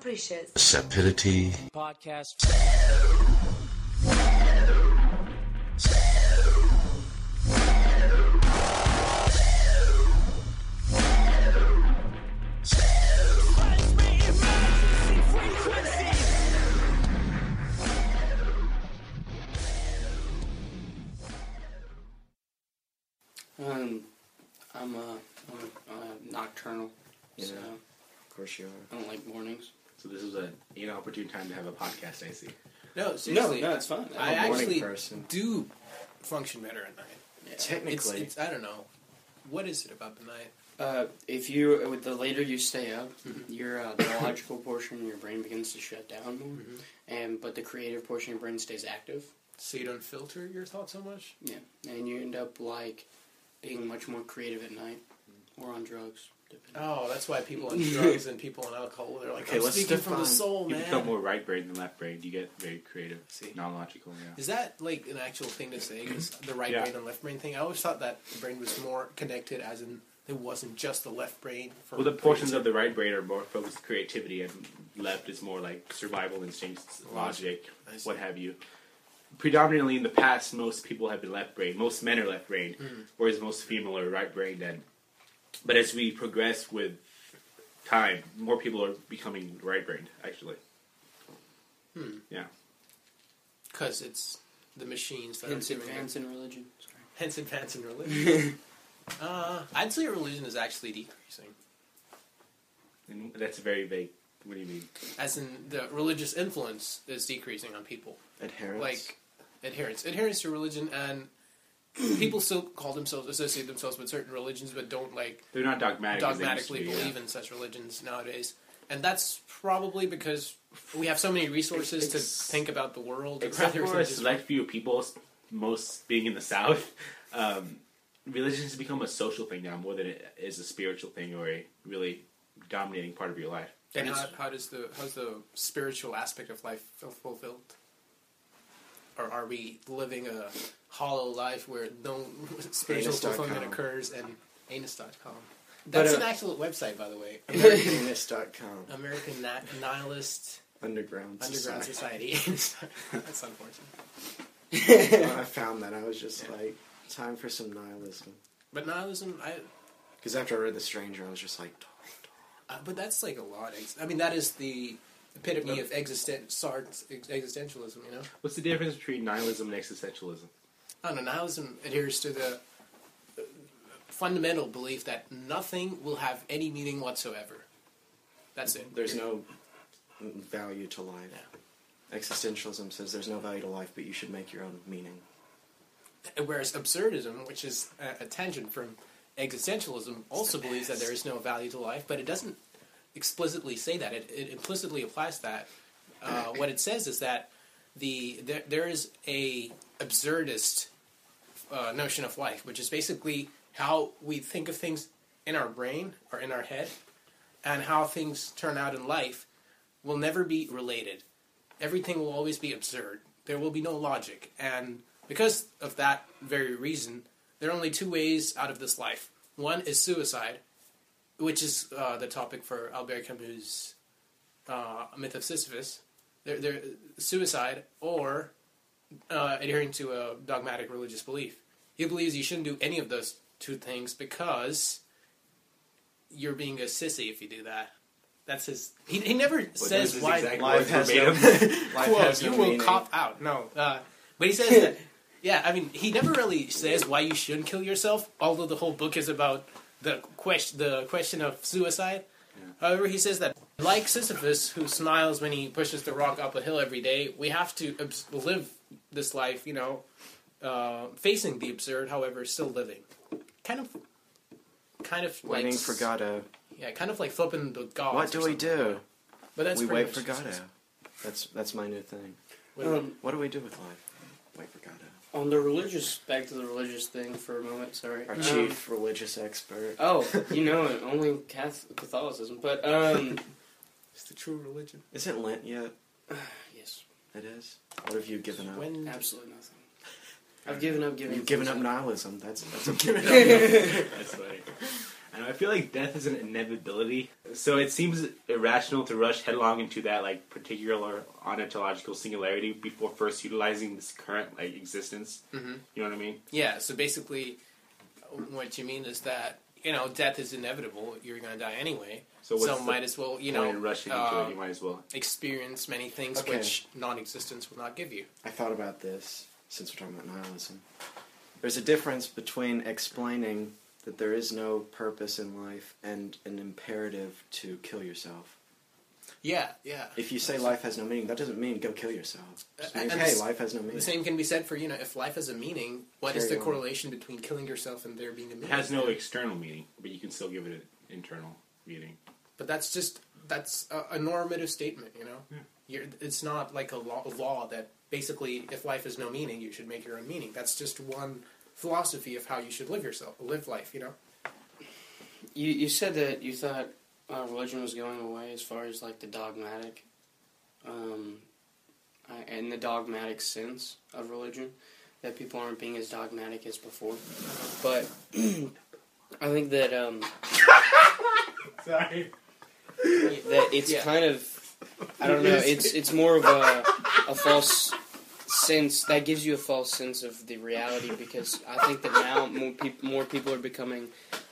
capricious, sapidity, podcast. I'm nocturnal, so of course you are. I don't like mornings. So this is an inopportune time to have a podcast, I see. No, seriously. No, it's fun. I I'm a morning actually person. do function better at night. Yeah. Technically. It's I don't know. What is it about the night? If you, the later you stay up, your biological portion of your brain begins to shut down more, but the creative portion of your brain stays active. So you don't filter your thoughts so much? Yeah, and you end up being much more creative at night, or on drugs. Oh, that's why people on drugs and people on alcohol, they're like, Okay, I'm let's speaking from the define- soul, You man. become more right brain than left brain. You get very creative, See. non-logical. Yeah. Is that like an actual thing to say? Is the right Yeah. brain and left brain thing? I always thought that the brain was more connected, as in it wasn't just the left brain. Well, the portions of the right brain are more focused on creativity, and left is more like survival instincts, logic, I see. what have you. Predominantly in the past, most people have been left brain. Most men are left brain, whereas most female are right brain. But as we progress with time, more people are becoming right brained. Actually, yeah. Because it's the machines that Hence are doing advance it. in religion. Sorry. Hence advance in religion. I'd say religion is actually decreasing. And that's very vague. What do you mean? As in, the religious influence is decreasing on people. Adherence. Like, adherence to religion, and people still associate themselves with certain religions, but don't, They're not dogmatic. as they used dogmatically to be, believe in such religions nowadays. And that's probably because we have so many resources to think about the world. Except rather for than a just- select few people, most being in the South, religion has become a social thing now more than it is a spiritual thing or a really dominating part of your life. And how's the spiritual aspect of life fulfilled? Or are we living a hollow life where no spiritual Anus.com. fulfillment occurs? And anus.com. That's But, an actual website, by the way. Americanist.com. American Nihilist Underground Society. That's unfortunate. I found that. I was just like, time for some nihilism. But nihilism, Because after I read The Stranger, I was just like, but that's like a lot. I mean, that is the epitome of existentialism, you know? What's the difference between nihilism and existentialism? I don't know, nihilism adheres to the fundamental belief that nothing will have any meaning whatsoever. That's it. there's no value to life. Existentialism says there's no value to life, but you should make your own meaning. Whereas absurdism, which is a tangent from existentialism, also believes that there is no value to life, but it doesn't explicitly say that. It implicitly applies that. What it says is that there is a absurdist notion of life, which is basically how we think of things in our brain or in our head, and how things turn out in life will never be related. Everything will always be absurd. There will be no logic. And because of that very reason, there are only two ways out of this life. One is suicide, which is the topic for Albert Camus' Myth of Sisyphus. Suicide or adhering to a dogmatic religious belief. He believes you shouldn't do any of those two things because you're being a sissy if you do that. That's his. He never says why. Life has no, life Quote, has no you will meaning. cop out. No. But he says that, yeah, I mean, he never really says why you shouldn't kill yourself, although the whole book is about the question of suicide. Yeah. However, he says that, like Sisyphus, who smiles when he pushes the rock up a hill every day, we have to live this life, facing the absurd, however, still living. Kind of Waiting like... for Godot. Yeah, kind of like flipping the gods. What do or we something. do? But that's We pretty wait much for just- Godot. That's my new thing. What What do we do with life? Wait for Godot. On the religious, back to the religious thing for a moment, sorry. Our chief religious expert. Oh, you know it, only Catholicism, but, It's the true religion. Isn't Lent yet? yes, It is. What have you given up? When absolutely nothing. I've given up giving. You've given up nihilism. That's a That's funny. And I feel like death is an inevitability, so it seems irrational to rush headlong into that like particular ontological singularity before first utilizing this current like existence. Mm-hmm. You know what I mean? Yeah. So basically, what you mean is that death is inevitable. You're going to die anyway. So might as well rushing into it. You might as well experience many things which non-existence will not give you. I thought about this since we're talking about nihilism. There's a difference between explaining that there is no purpose in life and an imperative to kill yourself. Yeah, yeah. If you say life has no meaning, that doesn't mean go kill yourself. It just means, And hey, life has no meaning. The same can be said for, if life has a meaning, what is the correlation between killing yourself and there being a meaning? It has no external meaning, but you can still give it an internal meaning. But that's a normative statement, Yeah. It's not like a law that basically, if life has no meaning, you should make your own meaning. That's just one philosophy of how you should live life, You said that you thought religion was going away as far as like the dogmatic, and the dogmatic sense of religion, that people aren't being as dogmatic as before. But I think that Sorry. that it's kind of, I don't know, it's more of a false sense, that gives you a false sense of the reality, because I think that now more people are becoming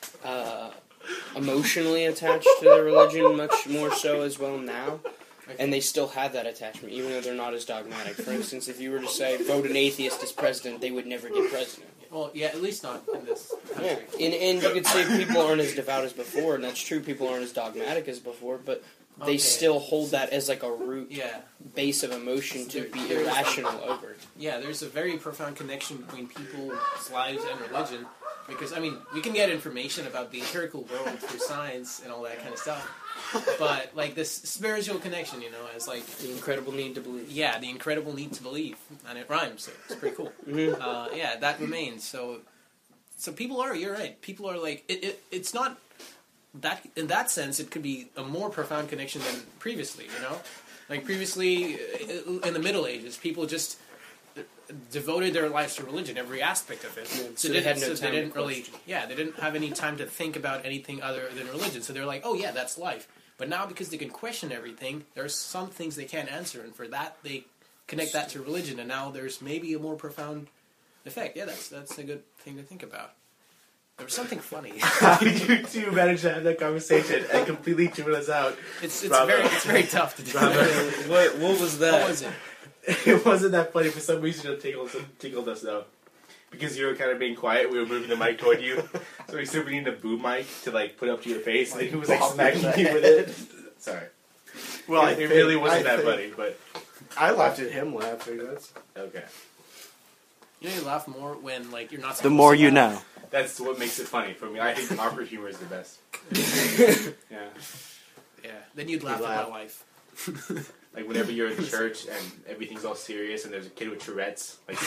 emotionally attached to their religion, much more so as well now, and they still have that attachment, even though they're not as dogmatic. For instance, if you were to say, vote an atheist as president, they would never get president. Well, yeah, at least not in this country. Yeah, and you could say people aren't as devout as before, and that's true, people aren't as dogmatic as before, but they still hold that as like a root base of emotion to be irrational over. Yeah, there's a very profound connection between people's lives and religion, because, we can get information about the empirical world through science and all that kind of stuff, but, like, this spiritual connection, as, like... The incredible need to believe. Yeah, the incredible need to believe, and it rhymes, so it's pretty cool. Mm-hmm. Yeah, that remains, so people are, you're right, people are, like, it's not... That in that sense, it could be a more profound connection than previously. Like previously in the Middle Ages, people just devoted their lives to religion, every aspect of it. Yeah, so they didn't have any time to think about anything other than religion. So they're like, oh yeah, that's life. But now, because they can question everything, there's some things they can't answer, and for that they connect that to religion. And now there's maybe a more profound effect. Yeah, that's a good thing to think about. There was something funny. How did you two manage to have that conversation and completely tune us out? It's very tough to do. What was that? What was it? It wasn't that funny. For some reason, it tickled us though. Because you were kind of being quiet, we were moving the mic toward you. So we said we need a boom mic to like put up to your face, and he was like smacking you with it. Sorry. Well, it really wasn't that funny, but I laughed at him laughing. That's okay. You laugh more when like you're not. The more you know. That's what makes it funny for me. I think awkward humor is the best. Yeah. Yeah. Then you'd laugh at my wife. Like whenever you're in church and everything's all serious and there's a kid with Tourette's, like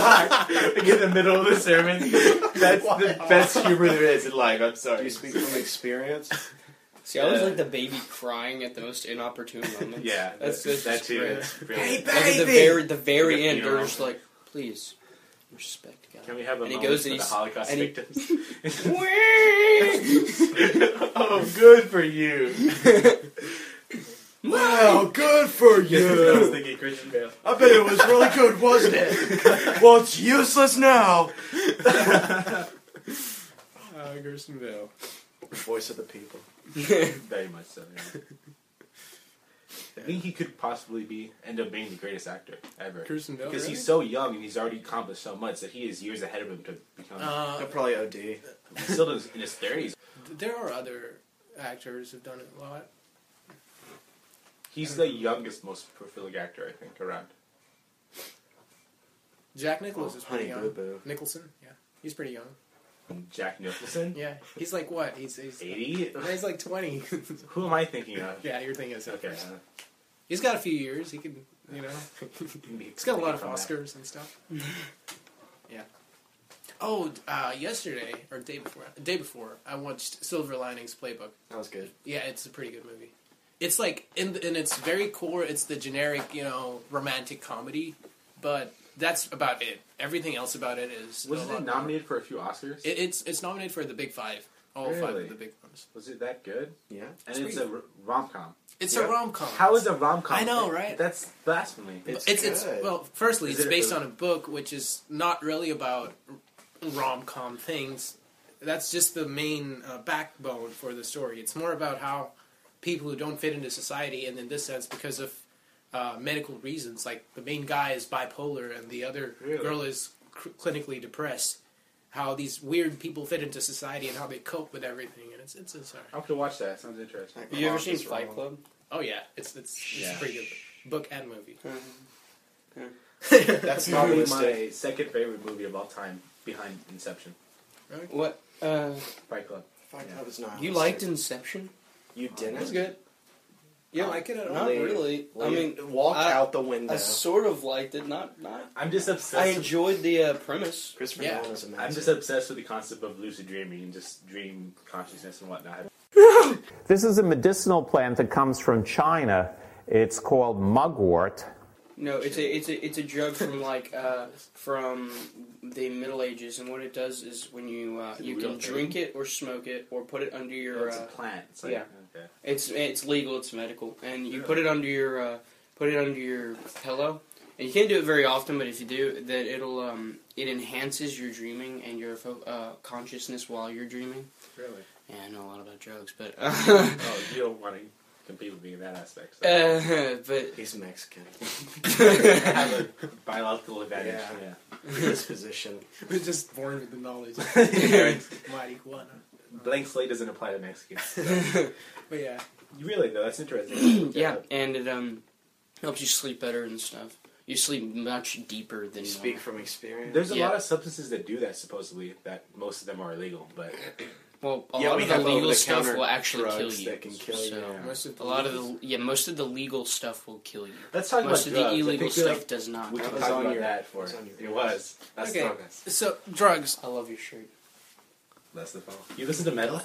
in the middle of the sermon. That's the best humor there is in life. I'm sorry. Do you speak from experience? See, I was like the baby crying at the most inopportune moments. Yeah, that's that too. Hey, like at the very end, they're just like, please, respect God. Can we have a and moment he goes for and the Holocaust victims? Oh, good for you. Wow, good for you. I was thinking Christian Bale. I bet it was really good, wasn't it? Well, it's useless now. Kirsten Bale. Voice of the people. Very much so, yeah. I think he could possibly end up being the greatest actor ever. Kirsten Bale, because really? he's so young and he's already accomplished so much that he has years ahead of him to become. He'll probably OD. He's still in his 30s. There are other actors who've done it a lot. He's the youngest, most prolific actor, I think, around. Jack Nicholson is pretty Honey young. Boo Boo. Nicholson, yeah. He's pretty young. Jack Nicholson? Yeah. He's like what? He's 80? He's like 20. Who am I thinking of? Yeah, you're thinking of Okay. He's got a few years. He can, he's got a lot of Oscars and stuff. Yeah. Oh, yesterday, or day before, I watched Silver Linings Playbook. That was good. Yeah, it's a pretty good movie. It's like, in its very core, it's the generic, romantic comedy, but that's about it. Everything else about it is... Wasn't it nominated for a few Oscars? It's nominated for the Big Five. All 5 Really? of the big ones. Was it that good? Yeah. And it's a rom-com. It's Yeah. a rom-com. How is a rom-com? I know, right? That's blasphemy. It's good. well, firstly, Is it's it based a- on a book which is not really about rom-com things. That's just the main backbone for the story. It's more about how people who don't fit into society, and in this sense, because of medical reasons, like the main guy is bipolar and the other Really? girl is clinically depressed. How these weird people fit into society and how they cope with everything, and it's sorry. I'll have to watch that. Sounds interesting. Have you ever seen Fight Club? Oh yeah, it's Yeah. pretty good book and movie. That's not Probably listed. my second favorite movie of all time, behind Inception. What? Fight Club. Fight Club is not. You listed. liked Inception? You didn't. That's good. You don't like it at all? Not really. I mean, walk I- out the window. I sort of liked it. Not. I'm just I obsessed. enjoyed the premise. Christopher Yeah. Nolan is amazing. I'm just obsessed with the concept of lucid dreaming and just dream consciousness and whatnot. This is a medicinal plant that comes from China. It's called mugwort. No, it's a drug from from the Middle Ages, and what it does is when you you real can thing. drink it or smoke it or put it under your It's a plant. It's like, yeah. Okay. it's legal, it's medical, and you put it under your pillow. And you can't do it very often, but if you do, that it'll it enhances your dreaming and your consciousness while you're dreaming. Really? Yeah, I know a lot about drugs, but Oh, you don't want to compete with me in that aspect. So. but He's Mexican. I have a biological advantage. Yeah. Yeah. His position. We're just born with the knowledge. Yeah. Marijuana. Blank slate doesn't apply to Mexicans. But yeah. You really though, that's interesting. yeah, and it helps you sleep better and stuff. You sleep much deeper than You speak normal. from experience. There's a Yeah. lot of substances that do that supposedly. That most of them are illegal, but Well, a Yeah, lot we of the have legal stuff over-the-counter will actually kill drugs you. that can kill you, so yeah. Most of the a lot of most of the legal stuff will kill you. let's talk Most about of drugs. the I illegal think stuff does not. We That can was talk on about your- that for was on your it was. That's Okay. drugs. So drugs. I love your shirt. That's the fall. You listen to metal?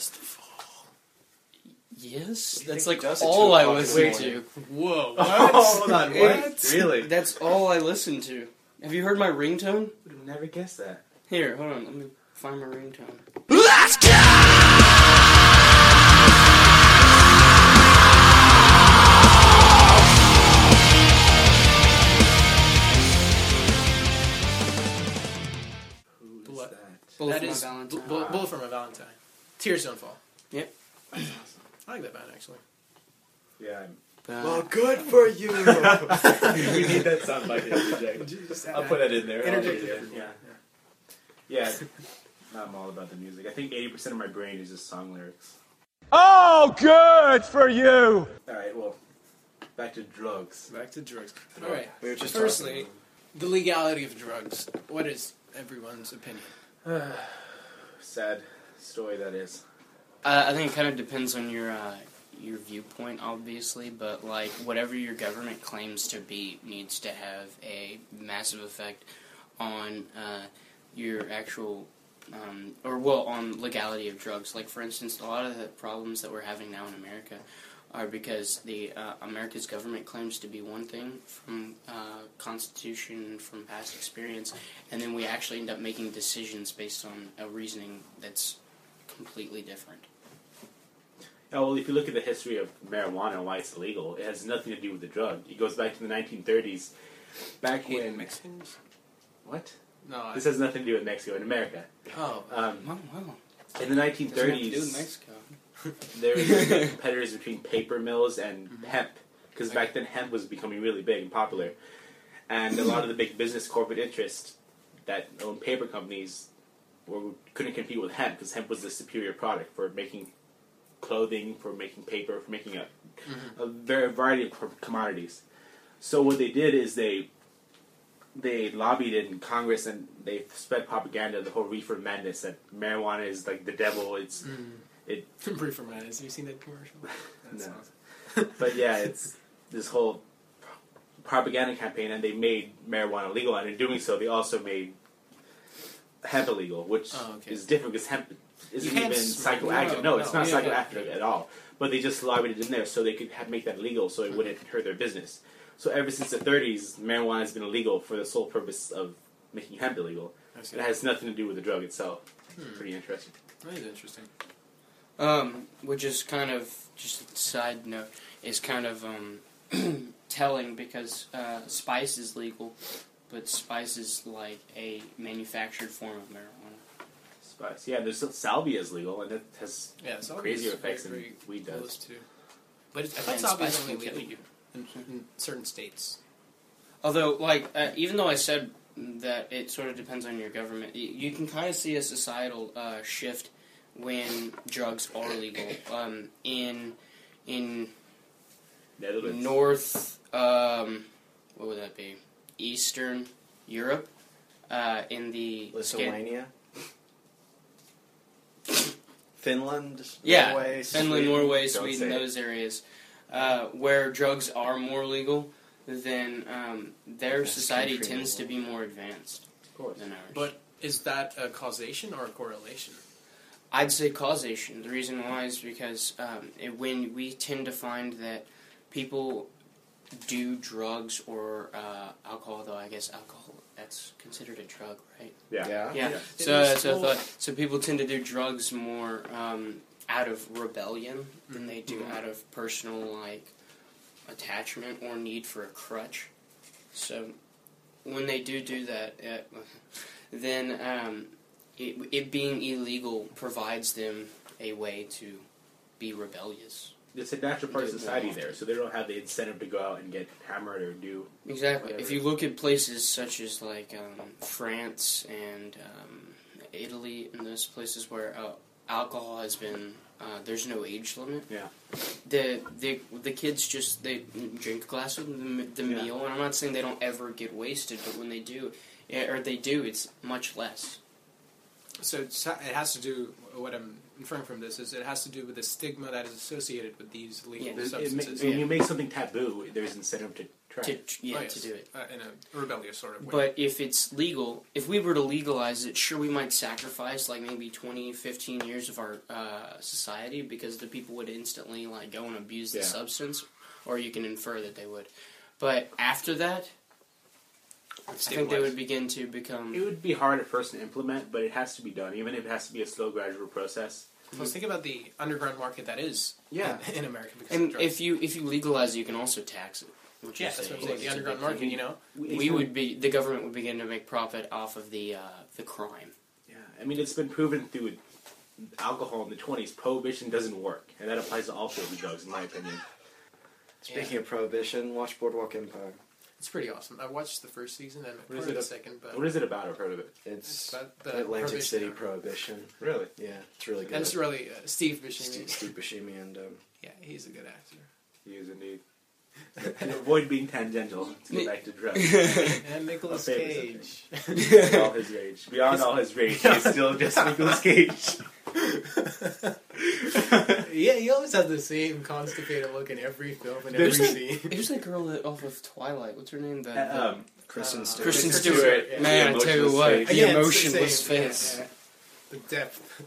Yes, you that's think like he does at all 2 I o'clock in the listen morning? to. Whoa. What? Oh, hold on. What? What? Really? That's all I listen to. Have you heard my ringtone? Would have never guessed that. Here, hold on. Let me find my ringtone. Who is What? that? Bullet That for My is Valentine. Bullet for My Valentine. Tears Don't Fall. Yep. I like that band actually. Yeah, Well, good for you. we need that soundbite to interject. I'll put that in there. Interject I'll- it. Yeah. Yeah. I'm all about the music. I think 80% of my brain is just song lyrics. Oh, good for you! Alright, well, back to drugs. Back to drugs. All right. We were just Firstly, talking the legality of drugs. What is everyone's opinion? Sad story that is. I think it kind of depends on your viewpoint, obviously, but like whatever your government claims to be needs to have a massive effect on your actual, on legality of drugs. Like for instance, a lot of the problems that we're having now in America are because the America's government claims to be one thing from Constitution, from past experience, and then we actually end up making decisions based on a reasoning that's completely different. Oh, well, if you look at the history of marijuana and why it's illegal, it has nothing to do with the drug. It goes back to the 1930s, back when... Mexicans? What? No. This has nothing to do with Mexico. In America. Oh. Oh, wow. In the Doesn't have to do with 1930s, Mexico. there were competitors between paper mills and hemp, because back then hemp was becoming really big and popular. And a lot of the big business corporate interests that owned paper companies couldn't compete with hemp, because hemp was the superior product for making clothing, for making paper, for making a variety of commodities. So what they did is they lobbied in Congress and they spread propaganda, the whole reefer madness, that marijuana is like the devil. It's Reefer Madness. Have you seen that commercial? That's No. awesome. But yeah, it's this whole propaganda campaign, and they made marijuana legal, and in doing so, they also made hemp illegal, which is different because hemp isn't even Hemp's- psychoactive. no, No, it's not yeah, psychoactive at all. But they just lobbied it in there so they could make that legal, so it wouldn't hurt their business. So ever since the 30s, marijuana has been illegal for the sole purpose of making hemp illegal. I see. It has nothing to do with the drug itself. Pretty interesting. That is interesting. Which is kind of, just a side note, is kind of telling because spice is legal, but spice is like a manufactured form of marijuana. Spice. Yeah, there's salvia is legal, and it has salvia crazier is effects than very weed close does. to. But I thought And salvia is spice only can kill legal in certain states. Although, like, even though I said that it sort of depends on your government, you can kind of see a societal shift when drugs are legal. In Netherlands. North, what would that be? Eastern Europe, in the Lithuania, Finland, yeah, Norway, Finland, Sweden. Norway, Don't Sweden, say it. those areas where drugs are more legal, then their Best society country in the tends to world. be more advanced Of course. than ours. But is that a causation or a correlation? I'd say causation. The reason why is because when we tend to find that people do drugs or alcohol, though I guess alcohol, that's considered a drug, right? Yeah. Yeah. Yeah. Yeah. So It is that's what I cool. thought. So people tend to do drugs more out of rebellion than they do Mhm. out of personal like attachment or need for a crutch. So when they do that, then it being illegal provides them a way to be rebellious. It's a natural part of Do it society more there, so they don't have the incentive to go out and get hammered or do. Exactly. Whatever. If you look at places such as like France and Italy and those places where alcohol has been, there's no age limit. Yeah. The kids just they drink a glass of the Yeah. meal, and I'm not saying they don't ever get wasted, but when they do, it's much less. So it has to do, what I'm inferring from this is it has to do with the stigma that is associated with these legal Yeah. substances. When you make something taboo, there's incentive to try. To it. Yes. to do it. In a rebellious sort of way. But if it's legal, if we were to legalize it, sure, we might sacrifice like maybe 20, 15 years of our society because the people would instantly like go and abuse the Yeah. substance, or you can infer that they would. But after that, I think they would begin to become. It would be hard at first to implement, but it has to be done, even if it has to be a slow, gradual process. Plus, think about the underground market that is Yeah. in America. Because And of drugs. if you legalize it, you can also tax it. Which Yeah, is that's what I'm a- saying. The it's a underground big market, thing. you know? The government would begin to make profit off of the crime. Yeah, I mean, it's been proven through alcohol in the 20s, prohibition doesn't work, and that applies to all sorts of drugs, in my opinion. Speaking of prohibition, watch Boardwalk Empire. It's pretty awesome. I watched the first season and What is part of it? the second, but What is it about? I've heard of it. It's about the Atlantic prohibition City era. Prohibition. Really? Yeah, it's really good. And it's really Steve Buscemi. Steve Buscemi and Yeah, he's a good actor. He is indeed. And avoid being tangential to get back to drugs. And Nicolas My favorite Cage. Beyond all his rage. Beyond all his rage, he's still just Nicolas Cage. Yeah, he always has the same constipated look in every film and every There's that- scene. Who's that girl that off of Twilight? What's her name? Kristen Stewart. Kristen Kristen Stewart. Stewart, yeah. Man, I tell you Emotionless what, face. the Again, it's the emotionless same, yeah, face. yeah. The depth.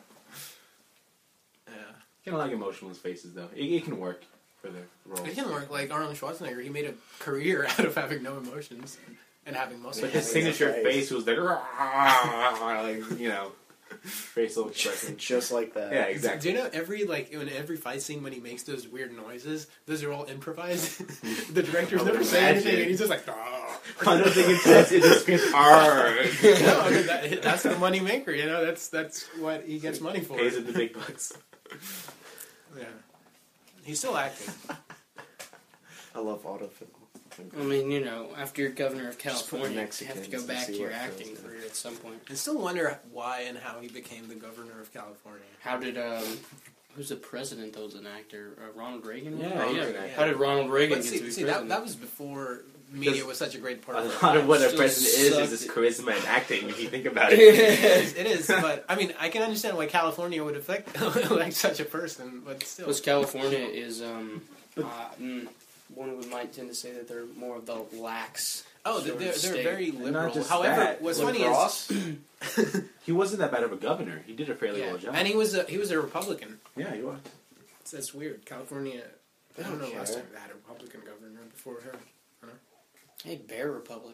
Yeah. Kind of like emotionless faces, though. It can work for the role. It can work like Arnold Schwarzenegger. He made a career out of having no emotions and having muscle. But his Yeah, signature face. face was like, you know, facial expression. Just like that. Yeah, exactly. Do you know in every fight scene when he makes those weird noises, those are all improvised. The director's I never would saying anything, imagine. and he's just like, "Ah." I don't think it says it just screams "arr." No, I mean, that's the money maker. You know, that's what he gets money for. Pays him the big bucks. Yeah, he's still acting. I love autofill. I mean, you know, after you're governor of Just put California, you have to Mexicans go and back see to your what acting feels good. career at some point. I still wonder why and how he became the governor of California. How did who's the president that was an actor? Ronald Reagan? Yeah, Oh, he yeah. was an actor. How did Ronald Reagan But get to be see president? that was before media was such a great part A of lot of what a Still president is sucked. his charisma and acting, if you think about it. It is, but I mean, I can understand why California would affect like such a person, but still. Because California is one might tend to say that they're more of the lax. Oh, sort of they're state. very And liberal. not just However, that, what's Lord funny is, Ross? He wasn't that bad of a governor. He did a fairly yeah, well job. and he was a Republican. Yeah, he was. That's weird. California. I don't know Okay. last time they had a Republican governor before her. Hey, Bear Republic.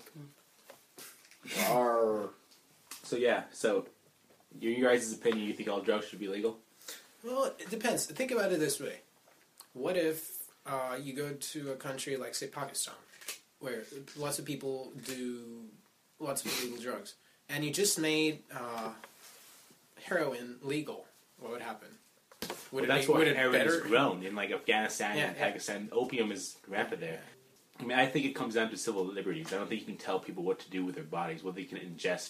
Arr. So yeah, so in your guys' opinion, you think all drugs should be legal? Well, it depends. Think about it this way. What if you go to a country like, say, Pakistan, where lots of people do lots of illegal drugs, and you just made heroin legal? What would happen? That's why heroin is grown in like Afghanistan and Pakistan. Opium is rampant there. I mean, I think it comes down to civil liberties. I don't think you can tell people what to do with their bodies, what they can ingest,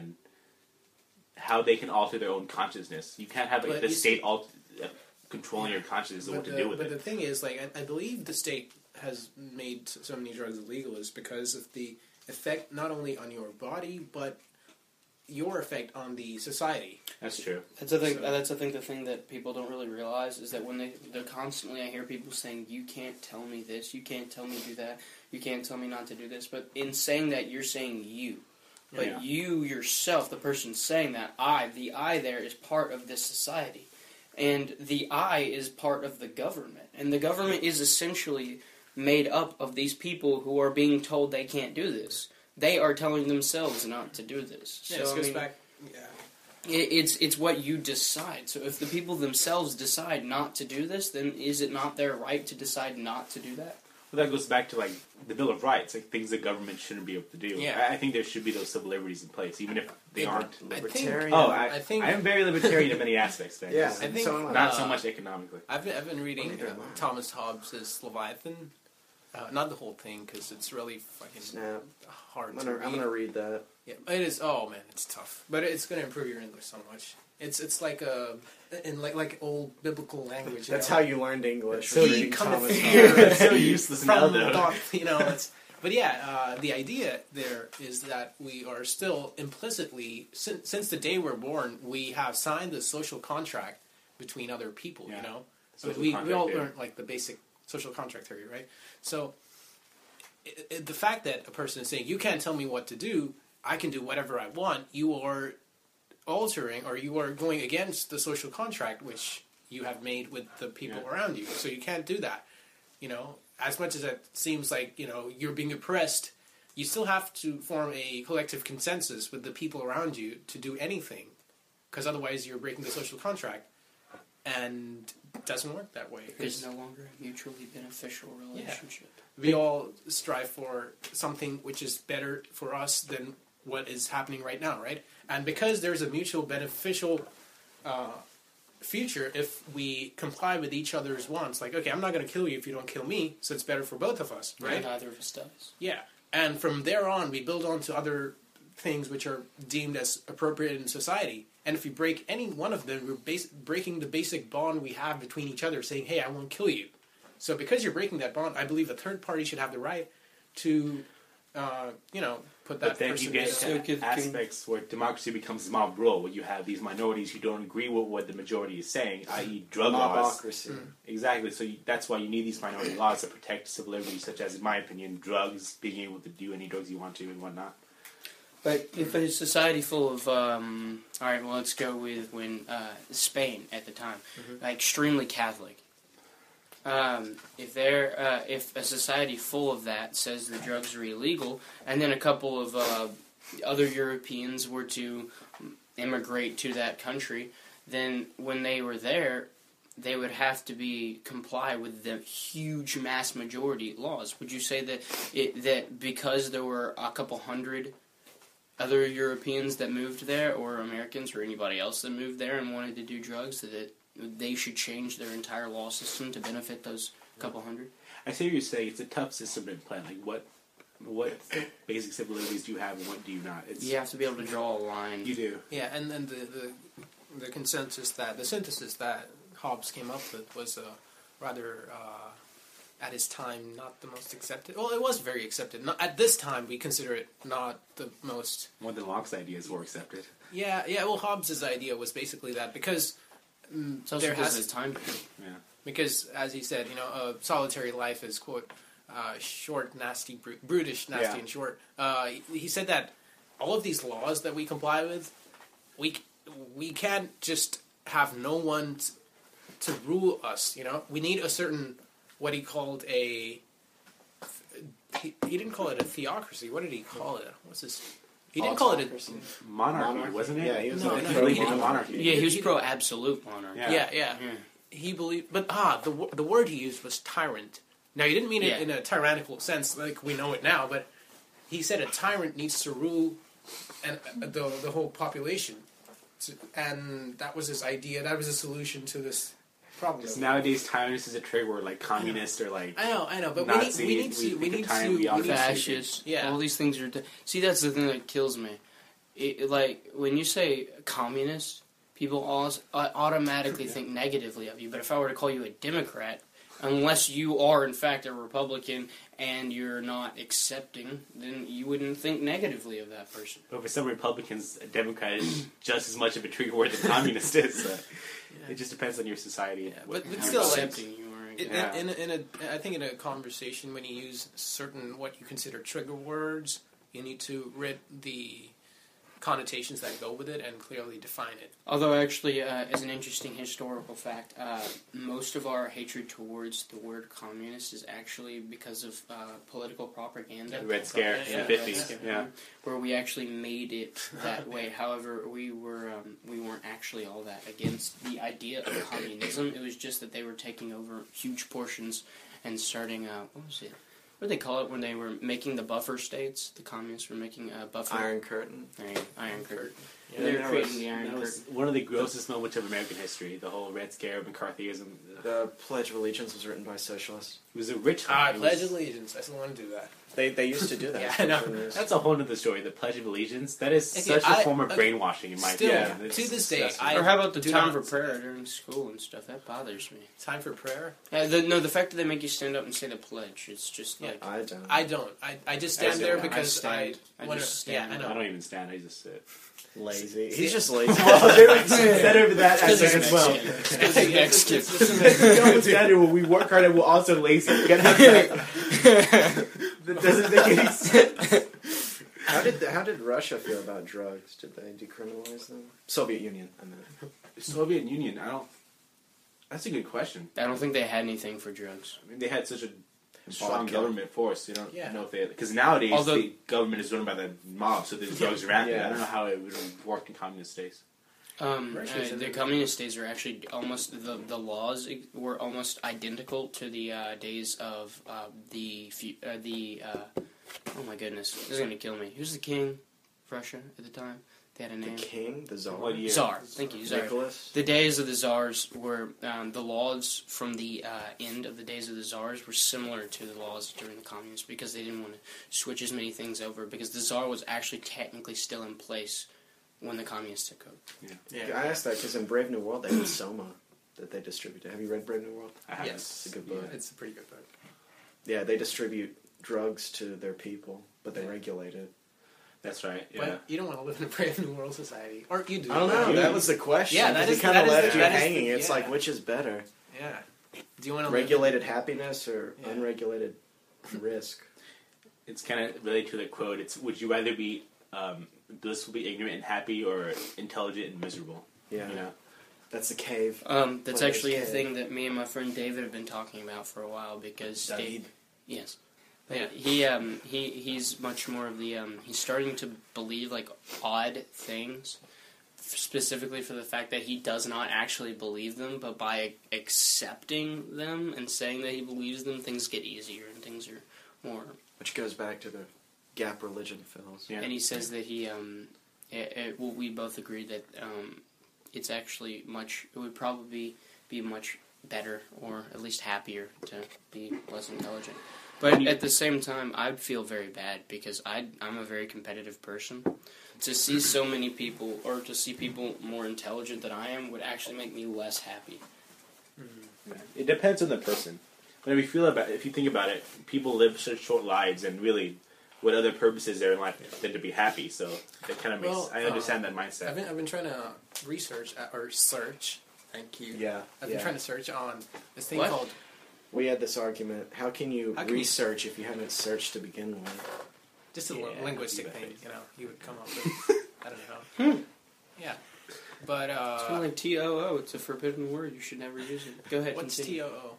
how they can alter their own consciousness. You can't have the state controlling your consciousness and what to do with it. But the thing is, like, I believe the state has made so many drugs illegal is because of the effect not only on your body, but your effect on the society. That's true. That's I think the thing that people don't really realize is that when they're constantly, I hear people saying, you can't tell me this, you can't tell me to do that, you can't tell me not to do this, but in saying that, you're saying you. But you yourself, the person saying that, the I there is part of this society. And the I is part of the government. And the government is essentially made up of these people who are being told they can't do this. They are telling themselves not to do this. Yeah, so, goes back. Yeah. It's what you decide. So if the people themselves decide not to do this, then is it not their right to decide not to do that? Well, that goes back to like the Bill of Rights, like things the government shouldn't be able to do. Yeah. I think there should be those civil liberties in place, even if they aren't libertarian. I am very libertarian in many aspects. Yeah, I think not so much economically. I've been reading Thomas Hobbes' Leviathan. Not the whole thing, because it's really fucking hard to read. I'm gonna read that. Yeah, it is. Oh man, it's tough, but it's gonna improve your English so much. It's like in like old biblical language. That's how you learned English. So you come to It's so useless now, from though. thought, but yeah, the idea there is that we are still implicitly, since the day we're born, we have signed the social contract between other people. Yeah. You know, Social we all contract, learned like the basic social contract theory, right? So the fact that a person is saying, you can't tell me what to do, I can do whatever I want, you are altering or you are going against the social contract which you have made with the people around you. So you can't do that. You know, as much as it seems like, you know, you're being oppressed, you still have to form a collective consensus with the people around you to do anything, because otherwise you're breaking the social contract. And it doesn't work that way. It's no longer a mutually beneficial relationship. Yeah. We all strive for something which is better for us than what is happening right now, right? And because there's a mutual beneficial future, if we comply with each other's wants, like, okay, I'm not going to kill you if you don't kill me, so it's better for both of us, right? And neither of us does. Yeah. And from there on, we build on to other things which are deemed as appropriate in society. And if we break any one of them, we're breaking the basic bond we have between each other, saying, hey, I won't kill you. So because you're breaking that bond, I believe a third party should have the right to, put that But then person... you get aspects where democracy becomes mob rule, where you have these minorities who don't agree with what the majority is saying, i.e. drug laws. Mobocracy. Exactly. So that's why you need these minority laws that protect civil liberties, such as, in my opinion, drugs, being able to do any drugs you want to and whatnot. But if a society full of, all right, well, let's go with when Spain at the time, like extremely Catholic. If a society full of that says the drugs are illegal, and then a couple of other Europeans were to immigrate to that country, then when they were there, they would have to comply with the huge mass majority laws. Would you say that because there were a couple hundred other Europeans that moved there, or Americans, or anybody else that moved there and wanted to do drugs, that they should change their entire law system to benefit those couple hundred? I see what you're saying. It's a tough system to implement. Like, what basic civil liberties do you have and what do you not? You have to be able to draw a line. You do. Yeah, and then the synthesis that Hobbes came up with was rather... at his time, not the most accepted. Well, it was very accepted. At this time, we consider it not the most... More than Locke's ideas were accepted. Yeah. Well, Hobbes' idea was basically that because there has a time. Yeah. Because, as he said, a solitary life is, quote, short, nasty, brutish, nasty, and short. He said that all of these laws that we comply with, we can't just have no one to rule us. We need a certain... what he called he didn't call it a theocracy. What did he call it? What's his He didn't call it Autocracy. Monarchy, wasn't it? Yeah, he was No, like no, He believed in the pro-monarchy. monarchy. Yeah, he was pro absolute monarchy. Yeah. yeah, yeah. He believed, but the word he used was tyrant. Now he didn't mean it Yeah. in a tyrannical sense like we know it now, but he said a tyrant needs to rule and the whole population, and that was his idea. That was a solution to this problem. Because nowadays, tyrant is a trade word, like communist or like I know, but Nazi. we need to Fascist. Yeah. All these things are. See, that's the thing that kills me. Like when you say communist, people automatically think negatively of you. But if I were to call you a Democrat, unless you are in fact a Republican and you're not accepting, then you wouldn't think negatively of that person. But for some Republicans, a Democrat is just as much of a trigger word as communist is. So it just depends on your society. Yeah, but How still, like, accepting you are. I think in a conversation when you use certain what you consider trigger words, you need to read the connotations that go with it and clearly define it. Although, actually, as an interesting historical fact, most of our hatred towards the word communist is actually because of political propaganda. The Red Scare in the 50s. Yeah. Where we actually made it that way. However, we weren't actually all that against the idea of communism. It was just that they were taking over huge portions and starting, what was it? What did they call it when they were making the buffer states? The communists were making a buffer. Iron Curtain. Iron Curtain. Yeah, They were that creating was- the Iron that Curtain. was one of the grossest moments of American history. The whole Red Scare, McCarthyism. The Pledge of Allegiance was written by socialists. It was a rich. I it was- pledge allegiance. I still want to do that. They used to do that. Yeah, I know. That's a whole other story. The Pledge of Allegiance. That is Okay, such a I- form of okay, brainwashing, in my still, opinion. to It's this day, disgusting. Or how about the do time not- for prayer during school and stuff? That bothers me. Time for prayer? The fact that they make you stand up and say the pledge, it's just Yeah. like... I don't. I don't. I just stand I there don't. because I wanna- just stand. Yeah, I I know. don't even stand. I just sit. Lazy. He's just lazy. Instead of that, I Because said he's as well. Mexican. Because he's Mexican. We don't stand when we work hard and we're also lazy. We gotta have that. That doesn't make any sense. How did Russia feel about drugs? Did they decriminalize them? Soviet Union, I meant. Soviet Union, I don't... That's a good question. I don't think they had anything for drugs. I mean, they had such a strong Vodka. government force. You don't Yeah. know if they... Because nowadays, Although- the government is run by the mob, so there's drugs rampant. Yeah. I don't know how it would have worked in communist states. Russia's in The it. communist days are actually almost the laws were almost identical to the days of oh my goodness, this is gonna kill me. Who's the king of Russia at the time? They had a The name. king, the czar, What year? Tsar. Thank you, Tsar. Nicholas. The days of the czars were the laws from the end of the days of the czars were similar to the laws during the communists because they didn't want to switch as many things over because the czar was actually technically still in place when the communists took over. Yeah. I asked that because in Brave New World they had Soma that they distributed. Have you read Brave New World? I haven't. Yes. It's a good book. Yeah, it's a pretty good book. Yeah, they distribute drugs to their people, but they regulate it. That's right, yeah. But you don't want to live in a brave new world society, or you do. I don't know. That was the question. Yeah, that 'cause is- it kind of that is left the- you that is the- hanging. It's yeah. like which is better, Yeah. Do you want to regulated happiness or Yeah. unregulated risk? It's kind of related to the quote. It's, would you rather be blissfully ignorant and happy or intelligent and miserable? Yeah, You know? that's the cave. That's What actually is a it? thing that me and my friend David have been talking about for a while because David. yes, Yeah. he's much more of the he's starting to believe like odd things, specifically for the fact that he does not actually believe them, but by accepting them and saying that he believes them, things get easier and things are more. Which goes back to the gap religion fills. Yeah. And he says that he well, we both agree that it's actually it would probably be much better or at least happier to be less intelligent. But at the same time, I'd feel very bad because I'm a very competitive person. To see so many people, or to see people more intelligent than I am, would actually make me less happy. Yeah. It depends on the person. But if you think about it, people live such short lives, and really, what other purpose is there in life than to be happy? So that kind of makes. Well, I understand that mindset. I've been trying to research or search. Thank you. Yeah, I've been yeah. trying to search on this thing What? called. We had this argument. How can you How can you- research if you haven't searched to begin with? Just a Yeah, linguistic you bet. thing, you would come up with. I don't know. Yeah. But, It's kind of like TOO. It's a forbidden word. You should never use it. Go ahead. what's continue. TOO?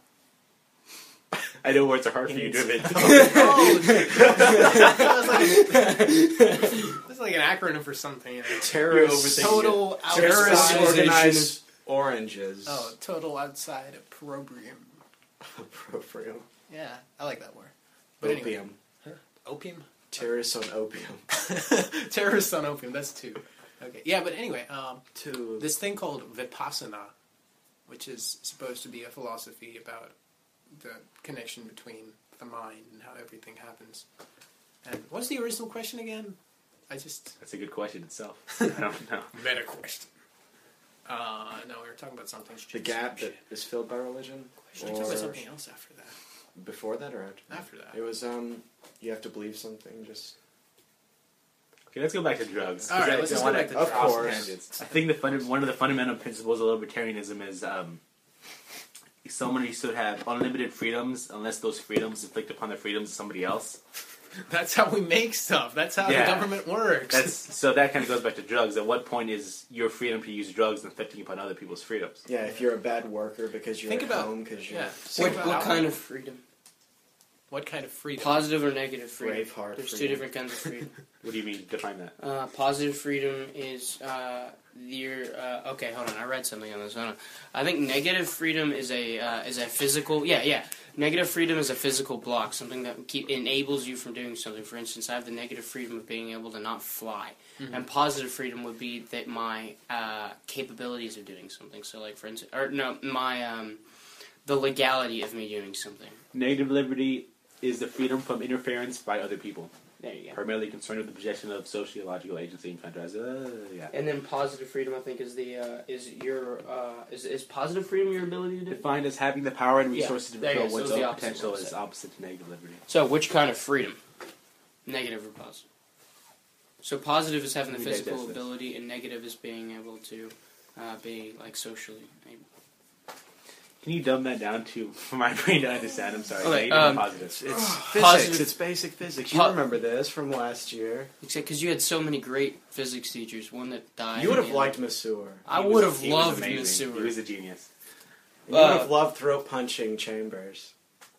I know words are hard He for you needs- to admit. Oh, that's like an acronym for something. You know? Terrorists. Total Terrorists outside. organize oranges. Oh, total outside opprobrium. Appropriate. Yeah, I like that word. But anyway, Opium. opium. Terrorists on opium. Terrorists on opium. That's two. Okay. Yeah, but anyway, Two. this thing called Vipassana, which is supposed to be a philosophy about the connection between the mind and how everything happens. And what's the original question again? That's a good question itself. I don't know. Meta question. No, we were talking about something. The gap that is filled by religion? We were talking about something else after that. Before that or after that? After that. It was, you have to believe something, just... Okay, let's go back to drugs. All right, let's just go back to Of drugs. course. I think one of the fundamental principles of libertarianism is someone should have unlimited freedoms unless those freedoms inflict upon the freedoms of somebody else. That's how we make stuff. That's how the government works. So that kind of goes back to drugs. At what point is your freedom to use drugs inflicting upon other people's freedoms? Yeah, if you're a bad worker because you're Think at about- home because you're... yeah. What kind of freedom? What kind of freedom? Positive or negative freedom? Braveheart There's two freedom. different kinds of freedom. What do you mean? Define that. Positive freedom is your. Okay, hold on. I read something on this. Hold on. I think negative freedom is a physical. Yeah. Negative freedom is a physical block, something that enables you from doing something. For instance, I have the negative freedom of being able to not fly, and positive freedom would be that my capabilities of doing something. So, like for instance, the legality of me doing something. Negative liberty is the freedom from interference by other people. There you go. Primarily concerned with the possession of sociological agency and contrast. Yeah. And then positive freedom, I think, is positive freedom your ability to do? Defined as having the power and resources to There you fulfill go. So one's it's the own opposite potential of what is I said. opposite to negative liberty. So, which kind of freedom? Negative or positive? So, positive is having the We physical digest this. ability, and negative is being able to be like socially able. Can you dumb that down for my brain to understand? I'm sorry. Okay, Negative and positive. It's physics. Positive- It's basic physics. You Po- remember this from last year. Except because you had so many great physics teachers, one that died. You would have and- liked Masur. I He would have he was loved amazing. Miss He Seward. was a genius. You would have loved throat punching Chambers.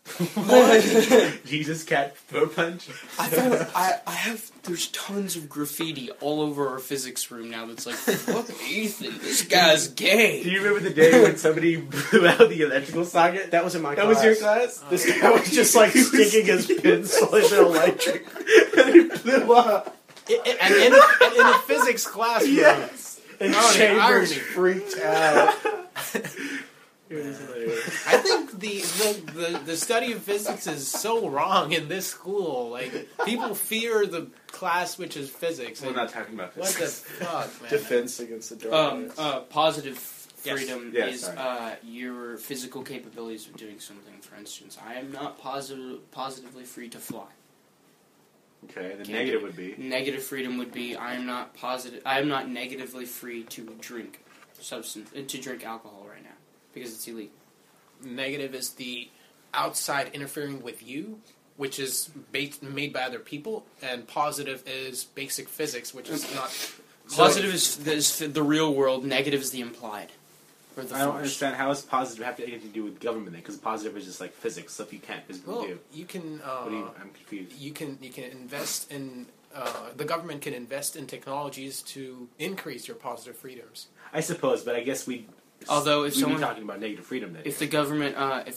Jesus cat throat punch. I have. There's tons of graffiti all over our physics room now. That's like, fuck Ethan. This guy's Do gay. you remember the day when somebody blew out the electrical socket? That was in my That class. was your class? This guy was just like sticking his pencil in the electric. And it blew up. And in a physics classroom. Yes. And Oh, the Chambers irony. freaked out. It was hilarious. I think the study of physics is so wrong in this school. Like, people fear the class which is physics. We're And not talking about what the this. fuck, man? Defense against the darkness. Positive Yes. freedom Yes, is sorry. your physical capabilities of doing something. For instance, I am not positively free to fly. Okay, the Can't negative do it. would be. Negative freedom would be I am not negatively free to drink alcohol right now because it's illegal. Negative is the outside interfering with you, which is made by other people, and positive is basic physics, which is not. Positive is the real world. Negative is the implied. Or the I don't force. understand how is positive have anything to do with government then? Because positive is just like physics, stuff you can't physically Well, do. you can. What do you? I'm confused. You can invest in. The government can invest in technologies to increase your positive freedoms. I suppose, but I guess Although if we'd someone be talking about negative freedom then. if the government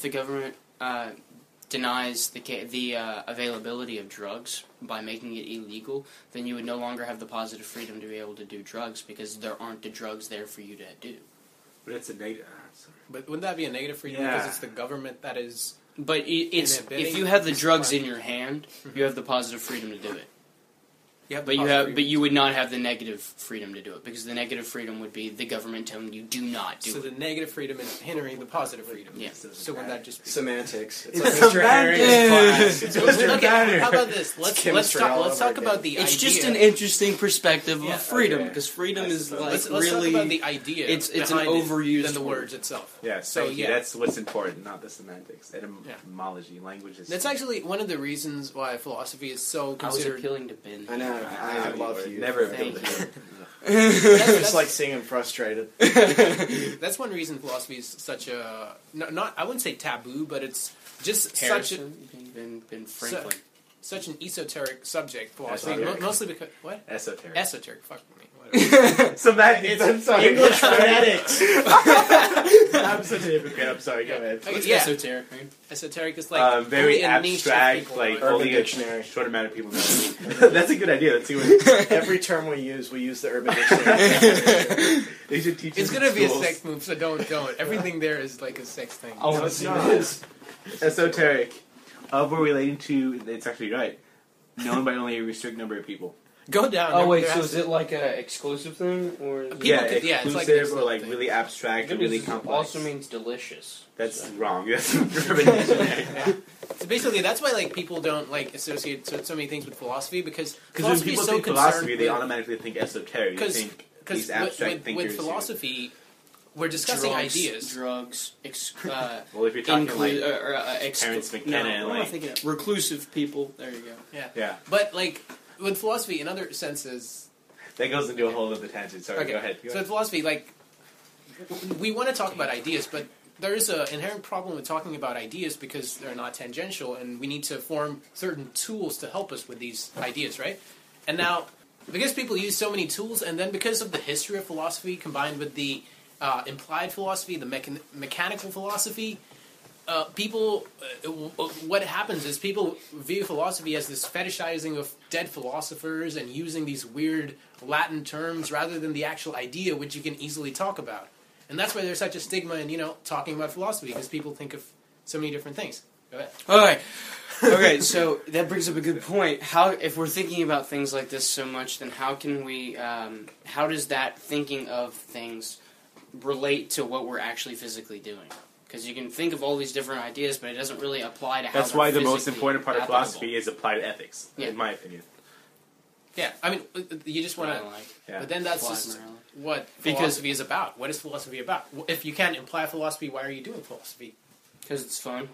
denies the availability of drugs by making it illegal, then you would no longer have the positive freedom to be able to do drugs because there aren't the drugs there for you to do. But it's a negative. Sorry. But wouldn't that be a negative freedom Yeah. because it's the government that is? But it's Inhibiting if you have the drugs supply. in your hand, you have the positive freedom to do it. Yeah, But you would not have the negative freedom to do it because the negative freedom would be the government telling you do not do So it. the negative freedom is hindering the positive freedom. Yeah. So wouldn't that just be? Semantics. It's It's like Mr. Harring's class. It's Okay, how about this? Let's chemistry all talk over about again. the It's idea. just an interesting perspective Yeah, of freedom okay. because freedom I is suppose. like Let's really talk about the idea. it's an behind it overused than the word. words itself. Yes, So, thank you. yeah. That's what's important, not the semantics. Etymology, language is. That's actually one of the reasons why philosophy is so I was considered. appealing to Ben. I know. I love you. Never Thank appealed to him. It's just like seeing him frustrated. That's one reason philosophy is such a not I wouldn't say taboo, but it's just such a Harrison, Ben Franklin. such an esoteric subject, philosophy, Esoteric. mostly because what? Esoteric. Esoteric. Fuck me. Whatever. Semantics. I'm sorry. English phonetics. I'm such a hypocrite. I'm sorry. Go ahead. Okay, It's yeah. esoteric, man. Esoteric is like Very only a niche of abstract, people like know. only a Dictionary. short amount of people know. That's a good idea. Let's see what Every term we use the Urban Dictionary. they should teach. It's us in gonna be a schools. sex move, so don't. Everything there is like a sex thing. Oh, No, it's it's not. not. Esoteric. Of or relating to. It's actually right. Known by only a restricted number of people. Go down. Oh there- wait, there so has is to- it like a exclusive thing or? People Yeah, could- yeah, it's like exclusive an or like thing. really abstract or really complex. Also means delicious. That's wrong. That's Urban Dictionary. So basically, that's why like people don't like associate so many things with philosophy because Because when philosophy people is so think concerned philosophy, they with, automatically think esoteric. They because think because these abstract with thinkers. philosophy, we're discussing ideas. drugs, Well, if you're talking include like Terence McKenna, no, what am I like- thinking of? Reclusive people. There you go. yeah, But like with philosophy, in other senses, that goes into a whole other tangent. Sorry, okay. go ahead. So with philosophy, like we want to talk about ideas, but there is an inherent problem with talking about ideas because they're not tangential, and we need to form certain tools to help us with these ideas, right? And now, because people use so many tools, and then because of the history of philosophy combined with the implied philosophy, the mechanical philosophy, people, what happens is people view philosophy as this fetishizing of dead philosophers and using these weird Latin terms rather than the actual idea, which you can easily talk about. And that's why there's such a stigma in, talking about philosophy, because people think of so many different things. Go ahead. Okay. Okay, so that brings up a good point. How, if we're thinking about things like this so much, then how can we? How does that thinking of things relate to what we're actually physically doing? Because you can think of all these different ideas, but it doesn't really apply to how. That's they're why the most physically important part of applicable. philosophy is applied ethics, Yeah. in my opinion. Yeah, I mean, you just want What I to... like. Yeah. But then that's Applied just morality. what Because- philosophy is about. What is philosophy about? If you can't imply philosophy, why are you doing philosophy? Because it's fun.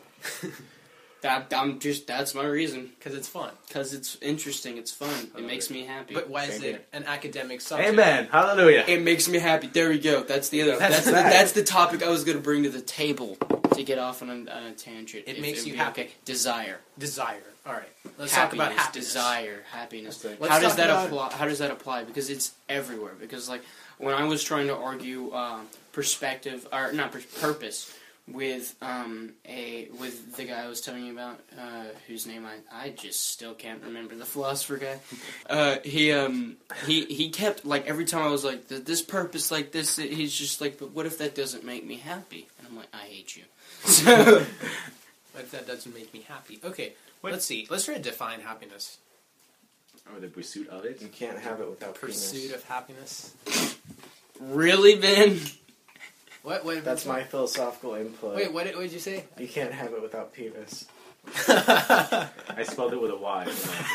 That's my reason. Because it's fun. Because it's interesting. It's fun. It makes me happy. But why is Same it here. an academic subject? Amen. Hallelujah. It makes me happy. There we go. That's the other. That's the topic I was going to bring to the table to get off on a tangent. It if makes would you be happy. Okay. Desire. Desire. All right. Let's talk about happiness. Desire. Happiness. Let's How does talk that about- apply? How does that apply? Because it's everywhere. Because like when I was trying to argue perspective or not purpose with with the guy I was telling you about, whose name I just still can't remember, the philosopher guy. He kept like every time I was like this purpose like this, he's just like, but what if that doesn't make me happy? And I'm like, I hate you. So What if that doesn't make me happy? Okay, What- let's see. Let's try to define happiness. Or the pursuit of it. You can't have it without Pursuit penis. of happiness. really, Ben? What? That's my philosophical input. Wait, what did you say? You can't have it without penis. I spelled it with a Y.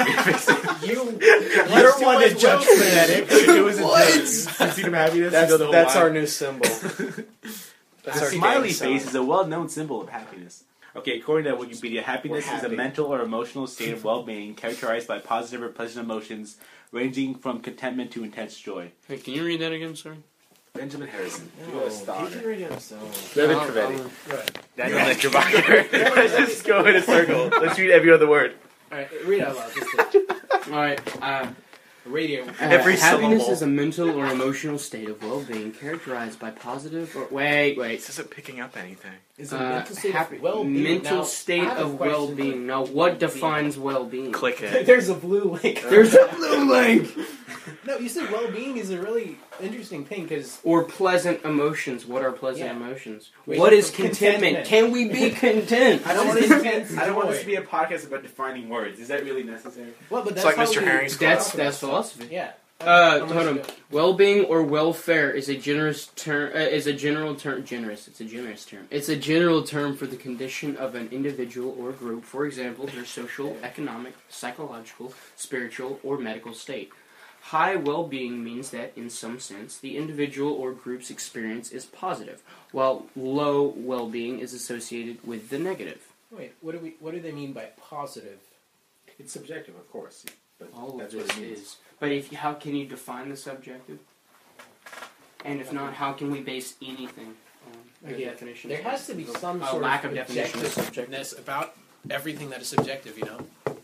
You're one to judge phonetics. It was pursuit of happiness. That's, you know the whole that's Y. our new symbol. That's The our smiley gang sign. face is a well-known symbol of happiness. Okay, according to Wikipedia, happiness We're is a happy. mental or emotional state of well-being characterized by positive or pleasant emotions ranging from contentment to intense joy. Wait, can you read that again? Sorry. Benjamin Harrison. No, he can read it himself. David I'll- Trivedi. Right. Daniel Neckerbacher. Let's just go in a circle. Let's read every other word. All right, read out loud. Just All right. radio. Every happiness syllable. is a mental or emotional state of well-being characterized by positive or wait. This isn't picking up anything. Is a mental state happy, of well-being. mental Now, state I have a of question, well-being. Now, what defines well-being? Click but- it. There's a blue link. There's a blue link. No, you said well-being is a really interesting thing because Or pleasant emotions. What are pleasant Yeah. emotions? Wait, What is contentment? contentment. Can we be content? I don't What want is this. intense I don't want joy? this to be a podcast about defining words. Is that really necessary? Well, but It's that's like how Mr. we- Herring's That's philosophy. Yeah. Hold on. Well-being or welfare is a generous term. Is a general term. Generous. It's a generous term. It's a general term for the condition of an individual or group. For example, their social, economic, psychological, spiritual, or medical state. High well-being means that, in some sense, the individual or group's experience is positive, while low well-being is associated with the negative. Wait, what do they mean by positive? It's subjective, of course. But All of that's what this it means. is. But how can you define the subjective? And if not, how can we base anything on the Okay, definition? There has to be some A sort lack of of definition of objectiveness about everything that is subjective, you know?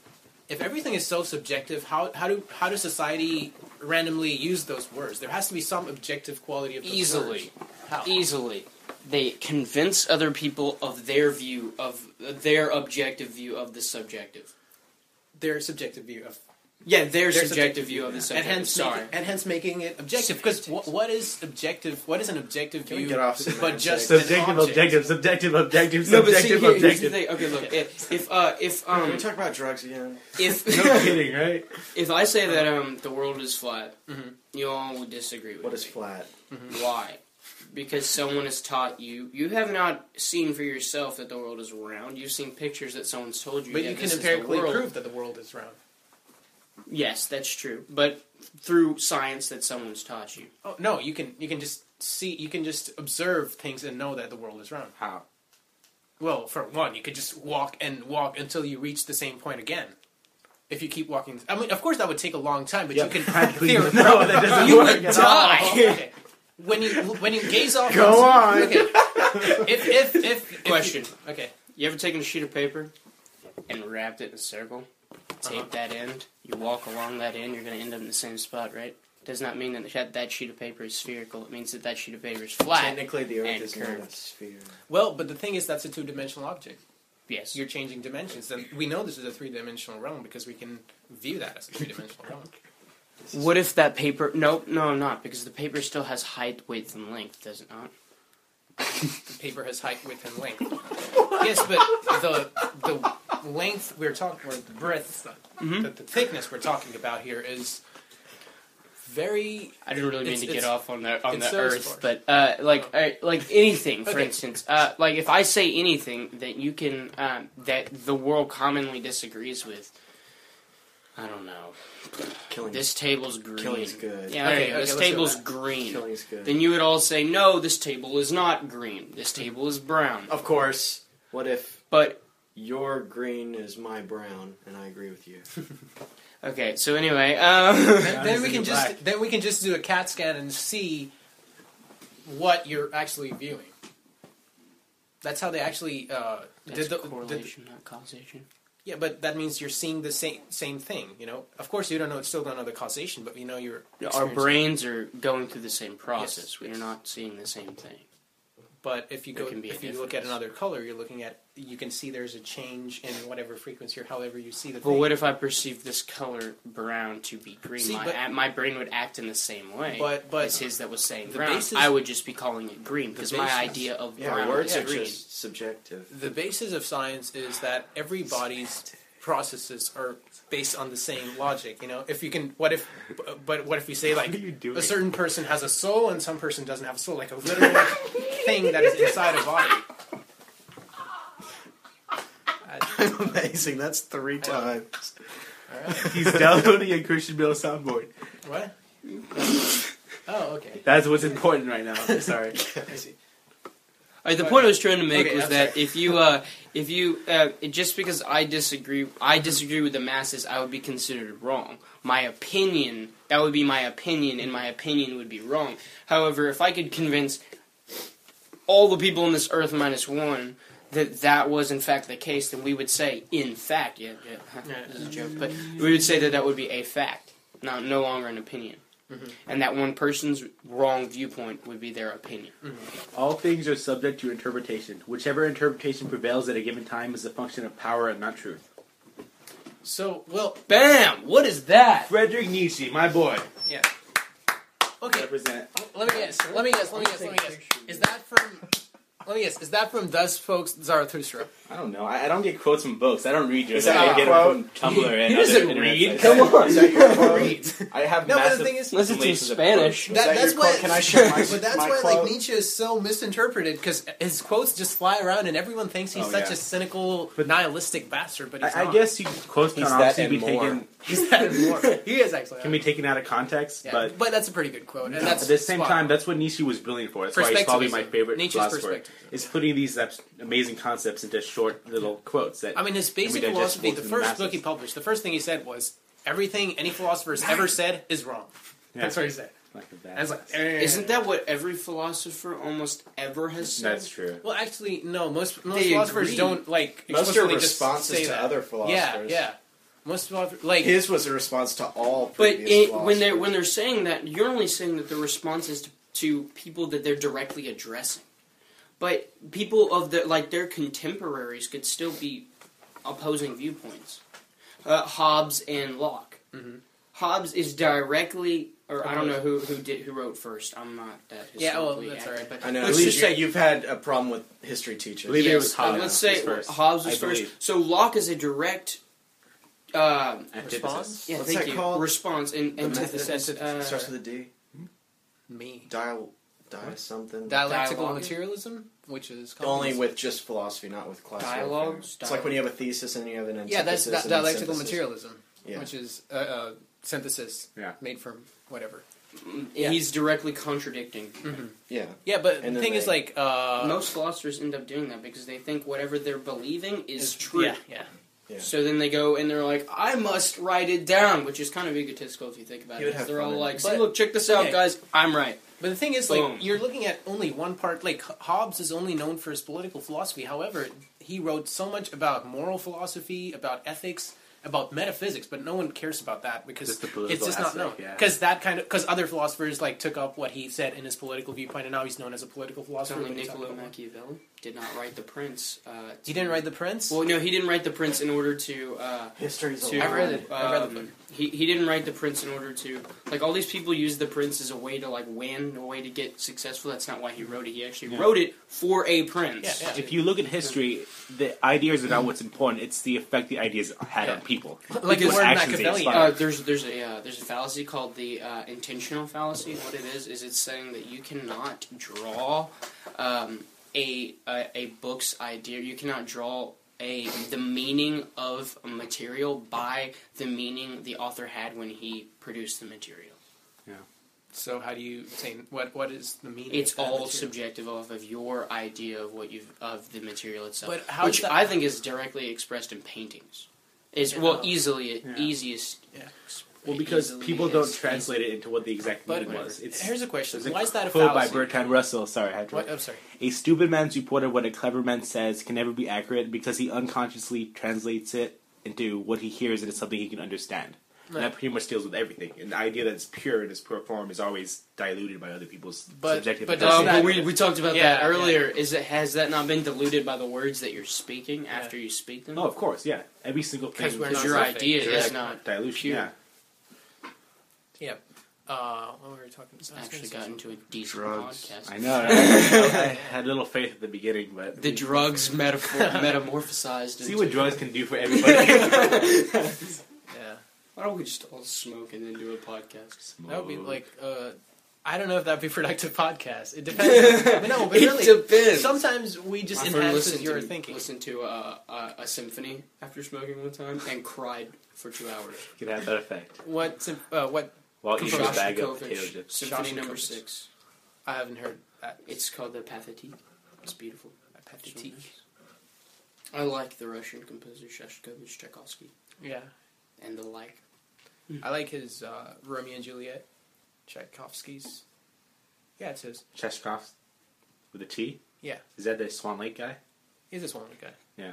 if everything is so subjective, how does society randomly use those words? There has to be some objective quality of those words. How? Easily. They convince other people of their view, of their objective view of the subjective. Their subjective view of... Yeah, their subjective view of the subjective. And hence making it objective. Because what is objective? What is an objective Can view? we get off but just Subjective, an object? subjective. No, but see, here's the thing. Okay, look. If Can we talk about drugs again? if No kidding, right? if I say that the world is flat, you all would disagree with What me. is flat? Why? Because someone has taught you. You have not seen for yourself that the world is round. You've seen pictures that someone's told you. But yeah, you can this is the empirically world. prove that the world is round. Yes, that's true. But through science that someone's taught you. Oh no, you can just see, you can just observe things and know that the world is round. How? Well, for one, you could just walk until you reach the same point again. If you keep walking, I mean, of course, that would take a long time, but Yeah, you can. practically theoretically- no, that doesn't You work would at die. all. Okay. When you gaze off. Go on. Okay. If Question. Okay. You ever taken a sheet of paper and wrapped it in a circle, tape that end, you walk along that end, you're going to end up in the same spot, right? Does not mean that sheet of paper is spherical. It means that sheet of paper is flat. Technically, the Earth and is not curved. a sphere. Well, but the thing is, that's a two-dimensional object. Yes. You're changing dimensions, and we know this is a three-dimensional realm because we can view that as a three-dimensional realm. What if that paper... No, I'm not, because the paper still has height, width, and length, does it not? The paper has height, width, and length. Yes, but the length we're talking, or the breadth, the thickness we're talking about here is very. I didn't really mean to get off on the it's so Earth, sparse. but like anything, for Okay. instance, like if I say anything that you can that the world commonly disagrees with, I don't know. Killing This table's green. Killing's good. Yeah, there Okay, you go. okay, This let's go table's with green. Killing's good. Then you would all say, no, this table is not green. This table is brown. Of course. What if But your green is my brown, and I agree with you? okay, so anyway, Then we can just do a CAT scan and see what you're actually viewing. That's how they actually that's did correlation, not causation. Yeah, but that means you're seeing the same thing. You know, of course you still don't know the causation, but you know you're. Our experiencing- brains are going through the same process. Yes, We are yes. not seeing the same thing. But if you There can be a if you look at difference. another color, you can see there's a change in whatever frequency or however you see the But thing. what if I perceive this color brown to be green? See, My brain would act in the same way But as his that was saying the brown. basis- I would just be calling it green because my basis- idea of Yeah, brown words is are green. just subjective. the basis of science is that everybody's processes are based on the same logic. You know, if you can, what if we say like What are you doing? a certain person has a soul and some person doesn't have a soul, like a literal thing that is inside a body. Amazing. That's 3 times. He's downloading a Christian Bale soundboard. What? Oh, okay. That's what's important right now. Sorry. I see. The point I was trying to make Okay, was I'm that sorry. if you just because I disagree with the masses, I would be considered wrong. My opinion, that would be my opinion, and my opinion would be wrong. However, if I could convince all the people on this earth minus one that was in fact the case, then we would say, in fact, yeah, this is a joke, but we would say that would be a fact, no longer an opinion. And that one person's wrong viewpoint would be their opinion. All things are subject to interpretation. Whichever interpretation prevails at a given time is a function of power and not truth. So, well, Bam! What is that? Friedrich Nietzsche, my boy. yeah. Okay. Represent. Let me guess. Is that from? Let me guess. Is that from Thus Spoke Zarathustra? I don't know. I don't get quotes from books. I don't read yours. Is that I your get quote? them from Tumblr and He doesn't other internet read. sites. Come on. Is that your quote? Read. I have No, but massive the thing is, Listen to laces of Spanish. Is that that's your quote? why. Can I share my But that's my why, quote? like, Nietzsche is so misinterpreted because his quotes just fly around and everyone thinks he's Oh, such yeah. a cynical, nihilistic bastard. But he's I not. guess quotes can He's that obviously and be more. taken he's that and more. He is actually. can be taken out of context, Yeah, but but that's a pretty good quote, and that's at the same spot time, on. that's what Nietzsche was brilliant for. That's why he's probably my Perspectivism. favorite Nietzsche's philosopher. perspectivism. Is putting these amazing concepts into short little quotes that. I mean, his basic digestible philosophy, to the the first masses. book he published, the first thing he said was, everything any philosopher has ever said is wrong. Yeah. That's what he said. Like a bad And it's like, Isn't that what every philosopher almost ever has said? That's true. Well, actually, no. Most They philosophers agree. don't, like, Most are explicitly just responses say to that. other philosophers. Yeah. Most philosophers, like His was a response to all But previous when philosophers. they're saying that, you're only saying that the response is to people that they're directly addressing. But people of their contemporaries could still be opposing viewpoints. Hobbes and Locke. Mhm. Hobbes is directly, or I don't know who wrote first. I'm not that historically that's accurate, alright. but I know. let's At least just say you've had a problem with history teachers. I believe it was yes, Hobbes. let's say was first, Hobbes was I first. believe. So Locke is a direct. Antithesis. Response? Yeah, What's thank that you. called? Response and The antithesis. It starts with a D. me. Dial something. Dialectical Dialogue? materialism, which is Only communism. with just philosophy, not with classical. Dialogues? It's like when you have a thesis and you have an antithesis. Yeah, that's and then dialectical synthesis. materialism, Yeah. which is synthesis Yeah. made from whatever. He's directly contradicting. Yeah. Yeah, but And the then thing is, they- like, Most philosophers end up doing that because they think whatever they're believing is true. Yeah, yeah. Yeah. So then they go and they're like, I must write it down, which is kind of egotistical if you think about You would it. have They're all fun in like, it. see, But- look, check this out, okay. guys. I'm right. But the thing is, Boom. like, you're looking at only one part. Like, Hobbes is only known for his political philosophy. However, he wrote so much about moral philosophy, about ethics, about metaphysics, but no one cares about that because Just the it's political just not known. aspect, yeah. Because other philosophers like took up what he said in his political viewpoint, and now he's known as a political philosopher. Only but he's not Niccolo known. Machiavelli did not write The Prince. He didn't write The Prince. Well, no, he didn't write The Prince in order to... History's a to lie. I read it. I read the book. He didn't write The Prince in order to... Like, all these people use The Prince as a way to, like, win, a way to get successful. That's not why he wrote it. He actually wrote it for a prince. Yeah, yeah. If you look at history, the ideas are not what's important. It's the effect the ideas had on people. Like the What word actions they Machiavellian. inspire. There's a fallacy called the intentional fallacy. What it is it's saying that you cannot draw a book's idea. You cannot draw the meaning of a material by the meaning the author had when he produced the material. So how do you say what is the meaning? It's of that all material? subjective of your idea of of the material itself, But how which is that- I think is directly expressed in paintings. Is easiest. Yeah. Well, because easily people is don't translate it into what the exact But meaning was. It's here's a question: there's why is that a quote by fallacy? Bertrand Russell. Sorry, I had to. What? I'm sorry. A stupid man's report of what a clever man says can never be accurate because he unconsciously translates it into what he hears into something he can understand. And that pretty much deals with everything. And the idea that it's pure in its pure form is always diluted by other people's subjective. but opinions. doesn't But we talked about Yeah, that earlier. Has that not been diluted by the words that you're speaking after you speak them? Oh, of course, yeah. Every single thing. 'Cause we're because not your perfect. idea is Direct not dilution. pure. Yeah. Yeah. What were we talking about? Actually got into a decent Drugs. podcast. I know. I had little faith at the beginning, but The drugs metamorphosized. see into, what drugs can do for everybody. Yeah. Why don't we just all smoke and then do a podcast? That would be like, I don't know if that'd be a productive podcast. It depends. But no, but It really, depends. Sometimes we just My friend enhances your thinking. listened to a symphony after smoking one time and cried for 2 hours. Can have that effect. What While eating a bag of Shostakovich, potato chips. Symphony number Shostakovich. 6. I haven't heard that. It's called the Pathétique. It's beautiful. Pathétique. I like the Russian composer Shostakovich, Tchaikovsky, Yeah. and the like. I like his Romeo and Juliet, Tchaikovsky's. Yeah, it's his. Cheshkov with a T? Yeah. Is that the Swan Lake guy? He's this one guy. Yeah.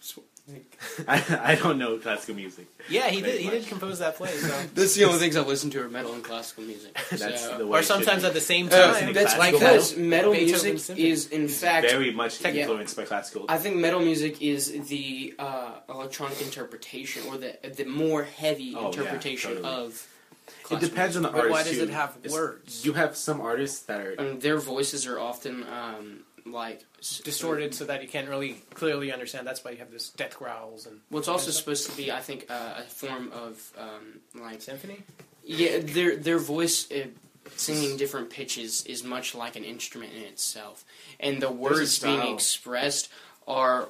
I don't know classical music. Yeah, he Very did. He much. did compose that play. So. That's the only things I listen to are metal and classical music. That's So- the way Or it should sometimes be. at the same that's time. classical like because that. metal Beethoven's music symphony. is, in fact, very much Yeah. influenced by classical. I think metal music is the electronic interpretation, or the more heavy Oh, yeah, interpretation totally. of. It classical depends on the But artist why does too. it have It's- words? You have some artists that are music. Their voices are often like Distorted so that you can't really clearly understand. That's why you have this death growls and Well, it's also supposed to be, I think, a form of like symphony. yeah, their voice. Singing different pitches is much like an instrument in itself, and the words being style. expressed are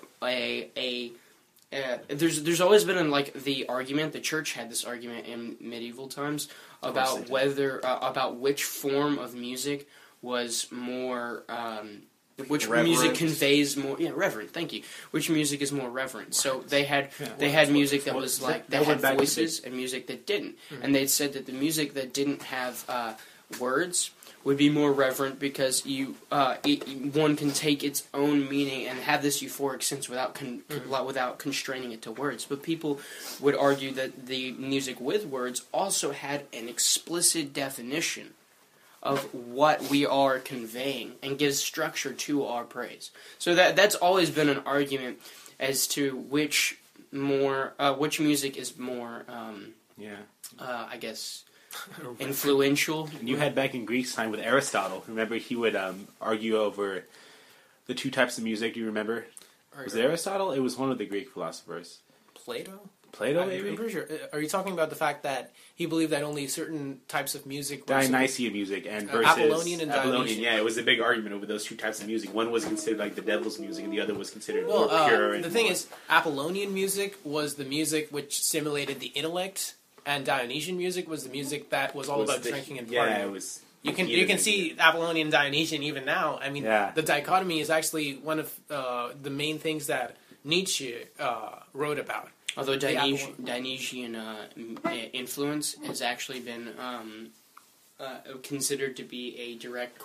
there's always been like the argument. The church had this argument in medieval times they about did. whether about which form of music was more. Which Reverent. music conveys more? Yeah, reverent. Thank you. Which music is more reverent? So they had music that was like that went had back to voices and music that didn't, and they said that the music that didn't have words would be more reverent because one can take its own meaning and have this euphoric sense without without constraining it to words. But people would argue that the music with words also had an explicit definition of what we are conveying and gives structure to our praise. So that's always been an argument as to which music is more, I guess, influential. And you had back in Greek's time with Aristotle. Remember, he would argue over the two types of music. Do you remember? Was it Aristotle? It was one of the Greek philosophers. Plato, maybe? I'm pretty sure. Are you talking about the fact that he believed that only certain types of music were Dionysian music and versus Apollonian and Dionysian? Yeah, it was a big argument over those two types of music. One was considered like the devil's music, and the other was considered more pure. The thing is, Apollonian music was the music which stimulated the intellect, and Dionysian music was the music that was all about drinking and partying. Yeah, it was. You can see Apollonian and Dionysian even now. I mean, the dichotomy is actually one of the main things that Nietzsche wrote about. Although Dionysian influence has actually been considered to be a direct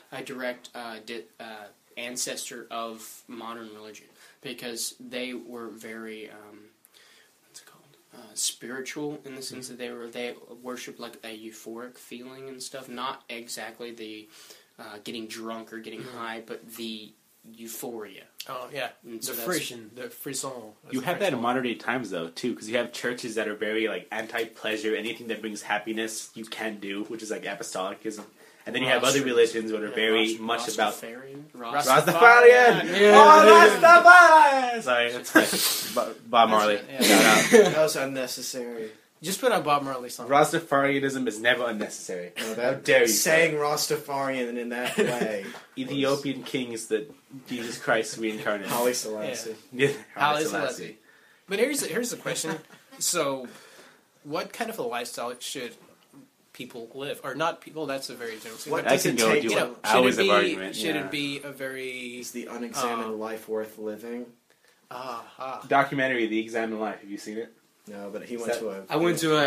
ancestor of modern religion, because they were very spiritual in the sense that they worshipped like a euphoric feeling and stuff, not exactly the getting drunk or getting high, but the euphoria. Oh yeah, the frisson. You have that in modern day times though too, because you have churches that are very like anti-pleasure. Anything that brings happiness, you can't do, which is like apostolicism. And then you have other religions that are very much about Rastafarian. Rastafarian. Rastafarian. Sorry, that's Bob Marley. Shout out. That was unnecessary. Just put on Bob Marley song. Rastafarianism is never unnecessary. No, How dare you? Saying Rastafarian in that way. Ethiopian king is the Jesus Christ reincarnated. Haile Selassie. Yeah. Haile Selassie. But here's the question. So, what kind of a lifestyle should people live? Or not people, that's a very general statement. What does it take? Hours of argument. Should it be a very... Is the unexamined life worth living? Documentary, The Examined Life. Have you seen it? No, but he went to a... I went to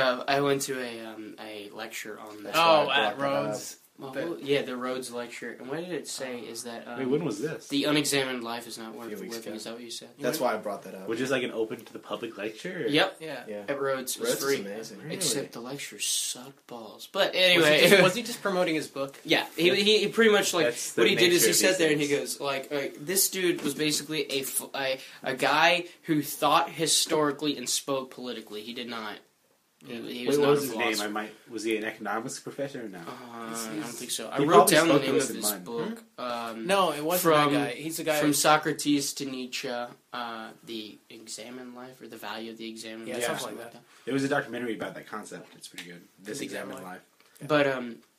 a lecture on that. At Rhodes. Well, yeah, the Rhodes lecture. And what did it say is that... Wait, when was this? The unexamined life is not worth living. Is that what you said? That's why I brought that up. Which is like an open to the public lecture? Or? Yep. Yeah. At Rhodes. It was free. Is amazing. Really? Except the lecture sucked balls. But anyway... Was he just promoting his book? Yeah. He pretty much, like... That's what he did is nature he of sat these there and he things. goes, like, this dude was basically a guy who thought historically and spoke politically. He did not... He was Wait, not what was a his philosopher. name? Was he an economics professor or no? I don't think so. I He wrote probably down the spoke to name us of in his mine. book. No, it wasn't that guy. He's a guy... From Socrates to Nietzsche, the examined life, or the value of the examined life. something like that. There was a documentary about that concept. It's pretty good. This Examined Life. But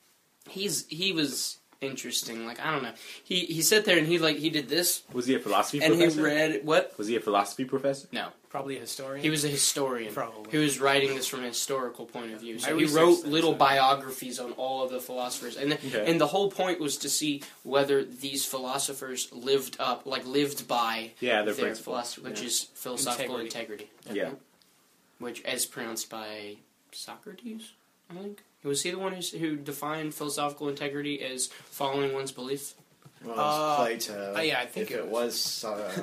he was interesting. Like, I don't know. He sat there and he did this, Was he a philosophy and professor? he read what? Was he a philosophy professor? No. Probably a historian. He was a historian. Probably. He was writing this from a historical point of view. So I he researched wrote that, little so- biographies on all of the philosophers. And the whole point was to see whether these philosophers lived by their their principle. philosophy, which is philosophical integrity. Yeah. Which, as pronounced by Socrates, I think. Was he the one who defined philosophical integrity as following one's belief? Well, it was Plato. yeah, I think if it it was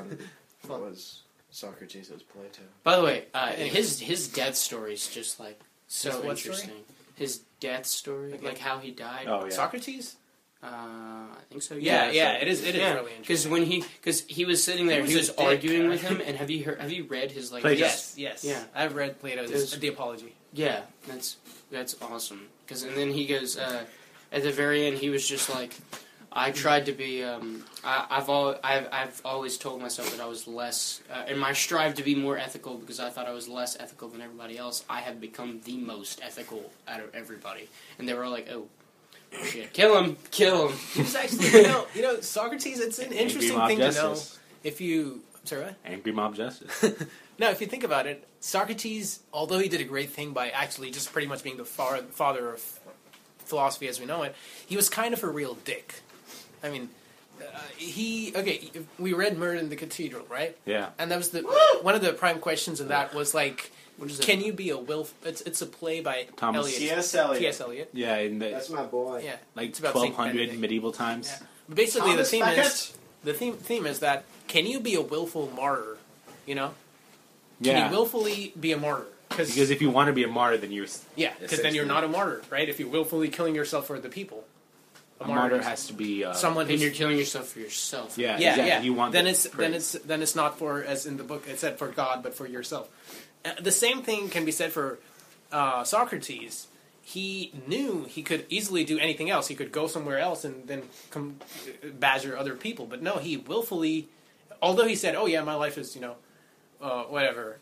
Socrates, it was Plato. By the way, his death story is just like so His what story? interesting. His death story, like how he died. Oh, yeah. Socrates? I think so. Yeah, Yeah, it is really interesting. Because he was sitting there, he was a dick. arguing with him. And have you read his like? Plato. Yes. Yeah. I've read Plato's The Apology. Yeah, that's awesome. And then he goes at the very end. He was just like, I tried to be. I've always told myself that I was less, in my strive to be more ethical because I thought I was less ethical than everybody else. I have become the most ethical out of everybody, and they were all like, "Oh, shit, kill him!" He was actually, you know, Socrates. It's an interesting thing to know. If you, sorry, what? Angry mob justice. No, if you think about it, Socrates, although he did a great thing by actually just pretty much being the father of philosophy as we know it, he was kind of a real dick. I mean, we read Murder in the Cathedral, right? Yeah. And that was one of the prime questions in that was like, What is that? Can you be a It's a play by Thomas Eliot. T.S. Eliot. T.S. Eliot. Yeah, in the That's my boy. Yeah, like it's about Saint 1200 Benedict. medieval times. Yeah. Basically, Thomas the theme Becket. is theme is that can you be a willful martyr? You know, can Yeah. you willfully be a martyr? Because if you want to be a martyr, then you're because then you're not a martyr, right? If you're willfully killing yourself for the people, a martyr has to be someone And who's you're killing yourself for yourself. Yeah, yeah, exactly. yeah. You want then the it's praise. then it's not for, as in the book it said, for God, but for yourself. The same thing can be said for Socrates. He knew he could easily do anything else. He could go somewhere else and then come badger other people. But no, he willfully, although he said, "Oh yeah, my life is whatever.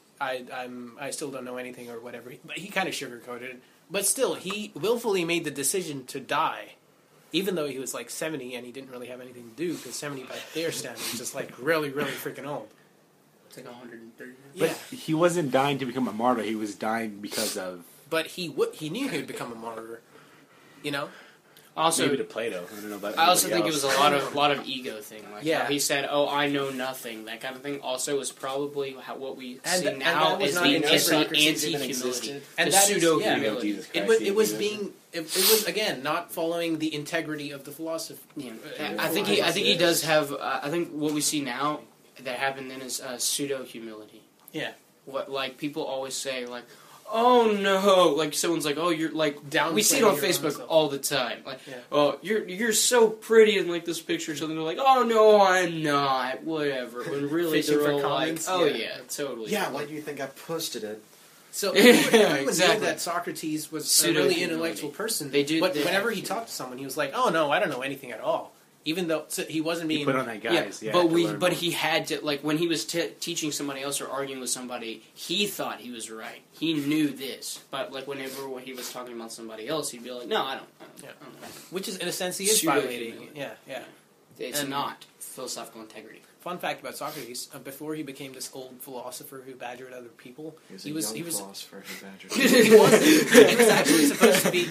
I still don't know anything or whatever." But he kind of sugarcoated it. But still, he willfully made the decision to die. Even though he was like 70 and he didn't really have anything to do, because 70 by their standards is just like really, really freaking old. It's like 130. But Yeah, he wasn't dying to become a martyr. He was dying because of but he knew he would become a martyr. You know, Also, maybe to Plato. I don't know about I also think anybody it was else. a lot of ego thing. Like Yeah. how he said, "Oh, I know nothing." That kind of thing. Also, is probably what we And see that now was is not the in anti-humility, And the that is- pseudo yeah. humility. Jesus it Christ, was yeah, being it was again not following the integrity of the philosophy. Yeah. I think he does have. I think what we see now that happened then is pseudo humility. Yeah, What like people always say like, "Oh no!" Like someone's like, "Oh, you're like Downplaying We see it on your own Facebook self. all the time. Like, Yeah. "Oh, you're so pretty in like this picture." So they're like, "Oh no, I'm not." Whatever. When really Fishing they're for all comments? like, "Oh Yeah. yeah, totally." Yeah, why do you think I posted it? so Yeah, everyone exactly. knew that Socrates was a Pseudo-humility. really intellectual person. They do- but they- whenever he talked to someone, he was like, "Oh no, I don't know anything at all." Even though he wasn't being He put on that guise. Yeah, but to we, learn but more. he had to like when he was teaching somebody else or arguing with somebody, he thought he was right. He knew this, but like whenever he was talking about somebody else, he'd be like, "No, I don't know." which is in a sense he is Pseudo-humility. violating. Yeah, yeah. It's And- not philosophical integrity. Fun fact about Socrates: before he became this old philosopher who badgered other people, He was a young he was philosopher who badgered. he was actually supposed to be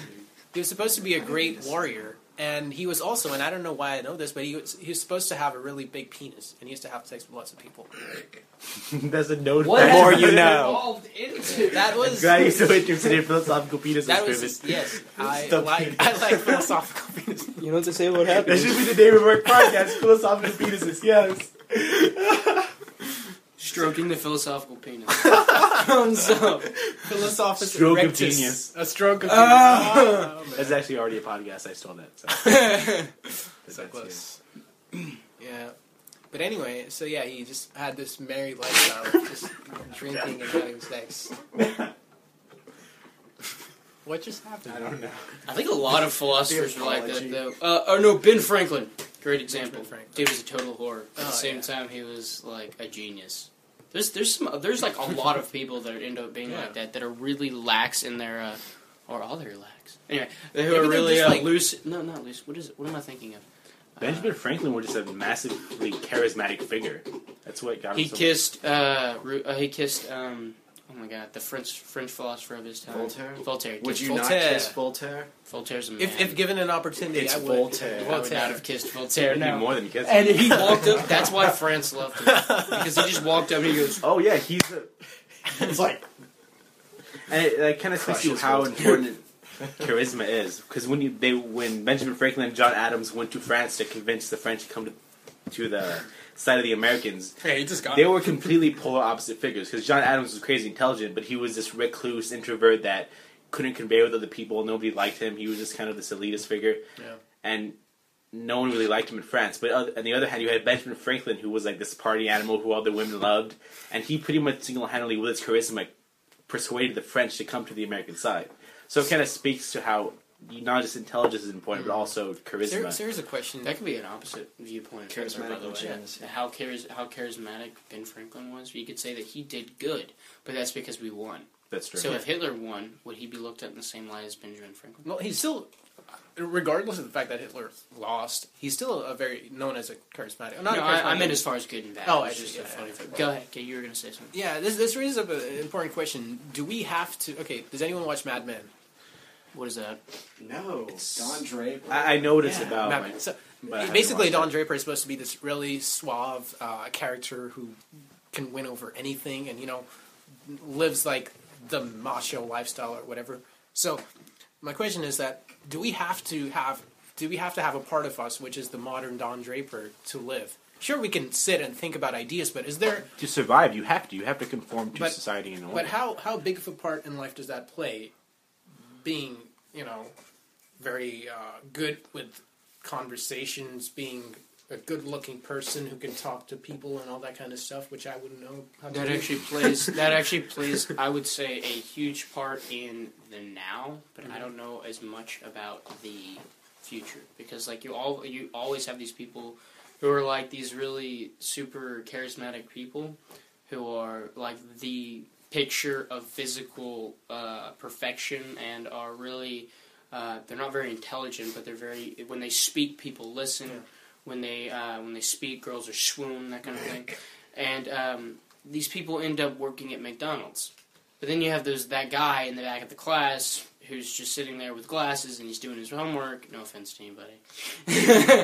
a great warrior, and he was also, and I don't know why I know this, but he was supposed to have a really big penis, and he used to have sex with lots of people. There's a note. What The more has you been know. involved into That was Glad you're so interested in philosophical penises, that was Griffin. yes. I Stop like philosophical penis. You know what to say? What That happened? should be the name of our podcast, Philosophical Penises, yes. Stroking the philosophical penis. Thumbs up. Philosophical Stroke of rectus. genius. A stroke of genius. Oh, man. That's actually already a podcast, I stole that. So. So close. Yeah. But anyway, so yeah, he just had this married lifestyle of just drinking and having sex. What just happened? I don't know. I think a lot of philosophers were like that, Theology. though. No, Ben Franklin. Great example. Ben Franklin. Dude was a total whore. At the Oh, same yeah. time, he was like a genius. There's like a lot of people that end up being Yeah. like that are really lax in their or all their lax. Anyway, who Maybe are they're really just, like- loose. No, not loose. What is it? What am I thinking of? Benjamin Franklin was just a massively charismatic figure. That's what got him He so kissed. Oh my God, the French philosopher of his time. Voltaire? Voltaire. Would Kissed you Voltaire. not kiss Voltaire? Voltaire's a man. If given an opportunity, It's I would. Voltaire. I would not have kissed Voltaire. It'd be No. more than kissing. And he walked up. That's why France loved him because he just walked up and he goes, Oh yeah, he's a. It's like And it kind of speaks to Crushes how Voltaire. important charisma is, because when Benjamin Franklin and John Adams went to France to convince the French to come to the side of the Americans, Hey, he just got they were completely polar opposite figures. Because John Adams was crazy intelligent, but he was this recluse introvert that couldn't convey with other people. Nobody liked him. He was just kind of this elitist figure, Yeah. and no one really liked him in France. But on the other hand, you had Benjamin Franklin, who was like this party animal who all the women loved, and he pretty much single-handedly, with his charisma, persuaded the French to come to the American side. So it kind of speaks to how not just intelligence is important, but also charisma. Here's a question. that could be an opposite viewpoint. of Hitler, by the way. Charismatic Yeah. How charismatic Ben Franklin was. You could say that he did good, but that's because we won. That's true. So if Hitler won, would he be looked at in the same light as Benjamin Franklin? Well, he's still, regardless of the fact that Hitler lost, he's still a very known as a charismatic. Not No, a charismatic. I meant as far as good and bad. Oh, It was I see, just yeah, a funny yeah. thing. Go ahead. Okay, you were going to say something. Yeah, this raises up an important question. Do we have to? Okay, does anyone watch Mad Men? What is that? no. Don Draper. I noticed about Mad like, Men. So, but I haven't basically, watched Don it. Draper is supposed to be this really suave character who can win over anything, and lives like the macho lifestyle or whatever. So my question is that do we have to have a part of us which is the modern Don Draper to live? Sure, we can sit and think about ideas, but is there To survive, you have to conform to society in a way. But how big of a part in life does that play? Being, very good with conversations, being a good-looking person who can talk to people and all that kind of stuff, which I wouldn't know how to do. That actually plays, I would say, a huge part in the now, but I don't know as much about the future, because like you always have these people who are like these really super charismatic people who are like the picture of physical perfection and are really they're not very intelligent, but they're very, when they speak, people listen. Yeah. When they speak, girls are swoon, that kind of thing. And these people end up working at McDonald's. But then you have that guy in the back of the class who's just sitting there with glasses and he's doing his homework. No offense to anybody.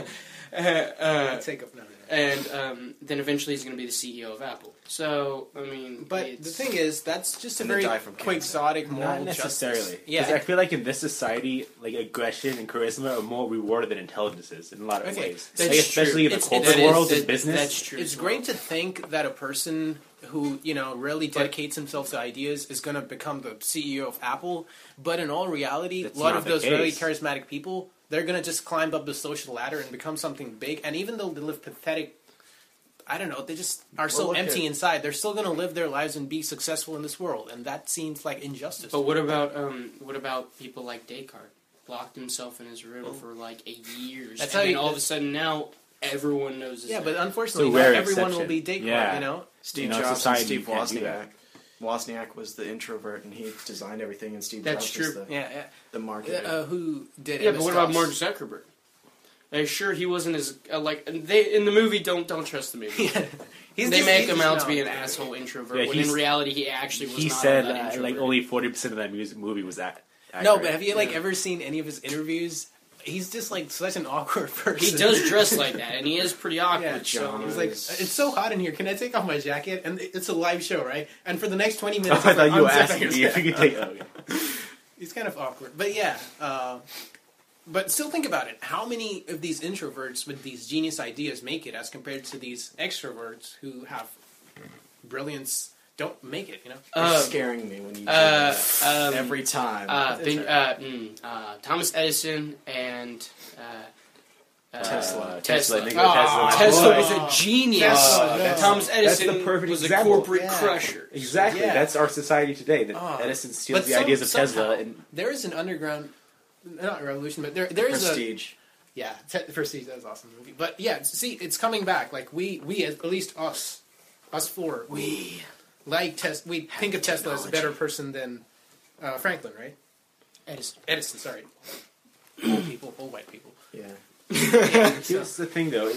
And then eventually he's going to be the CEO of Apple. So, I mean... But the thing is, that's just a very quixotic moral Not necessarily. Justice. Yeah. I feel like in this society, like aggression and charisma are more rewarded than intelligence is in a lot of ways. That's like, especially in the corporate world and business. That's true. It's great to think that a person who, really dedicates himself to ideas is going to become the CEO of Apple. But in all reality, a lot of those really charismatic people, they're going to just climb up the social ladder and become something big. And even though they live pathetic, I don't know, they just are so empty inside, they're still going to live their lives and be successful in this world. And that seems like injustice. But what about people like Descartes? Locked himself in his room for like 8 years. That's and then all of a sudden now everyone knows his name. But unfortunately not everyone will be Descartes, Steve Jobs and Steve Wozniak. Wozniak was the introvert, and he designed everything, and Steve Jobs was the marketer. Who did but what about Mark Zuckerberg? Sure, he wasn't as they in the movie. Don't trust the movie. They make him out to be an asshole introvert, when in reality he actually was. He not said that like only 40% of that movie was that. No, but have you ever seen any of his interviews? He's just like such an awkward person. He does dress like that, and he is pretty awkward. So he's like, "It's so hot in here. Can I take off my jacket?" And it's a live show, right? And for the next 20 minutes, I thought you were asking me if you could take. He's kind of awkward, but but still think about it. How many of these introverts with these genius ideas make it, as compared to these extroverts who have brilliance? Don't make it, You're scaring me when you do that every time. Thomas Edison and Tesla. Tesla was a genius. Thomas Edison was a corporate crusher. Exactly. That's our society today. That Edison steals the ideas of Tesla. And there is an underground, not revolution, but there is Prestige. Prestige. That was an awesome movie. But see, it's coming back. Like we at least us four, we think of Tesla as a better person than Franklin, right? Edison, sorry. Old white people. Yeah. Here's the thing, though.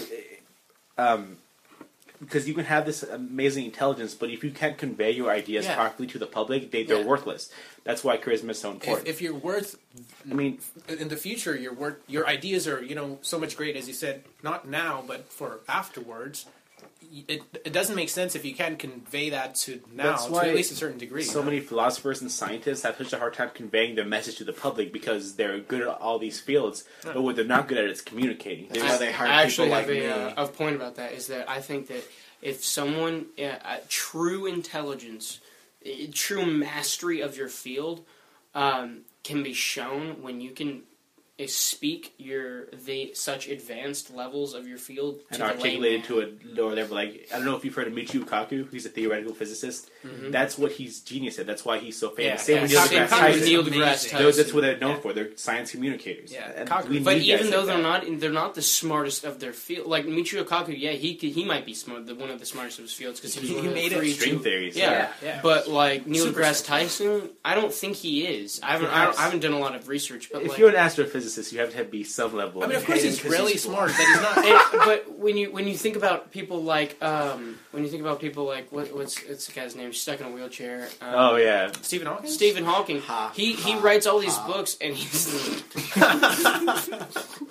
Because you can have this amazing intelligence, but if you can't convey your ideas properly to the public, they're worthless. That's why charisma is so important. If you're worth... in the future, your ideas are, so much great, as you said, not now, but for afterwards... It doesn't make sense if you can't convey that to now, to at least a certain degree. So many philosophers and scientists have such a hard time conveying their message to the public because they're good at all these fields, but what they're not good at is communicating. That's why they hire people like me. A point about that is that I think that if someone, true intelligence, true mastery of your field can be shown when you can speak such advanced levels of your field to and articulate it to a lower level. Like, I don't know if you've heard of Michio Kaku. He's a theoretical physicist. Mm-hmm. That's what he's genius at. That's why he's so famous. Same with Neil deGrasse Tyson. That's what they're known for. They're science communicators. Yeah, but even though they're not the smartest of their field. Like Michio Kaku, he might be one of the smartest of his fields because he made string theories. Yeah. But like Neil deGrasse Tyson, I don't think he is. I haven't done a lot of research. But if you're an astrophysicist, you have to be some level. I mean, of course, he's really smart, but he's not. But when you think about people like what's the guy's name? Stuck in a wheelchair. Stephen Hawking. Stephen Hawking. He writes all these books, and he's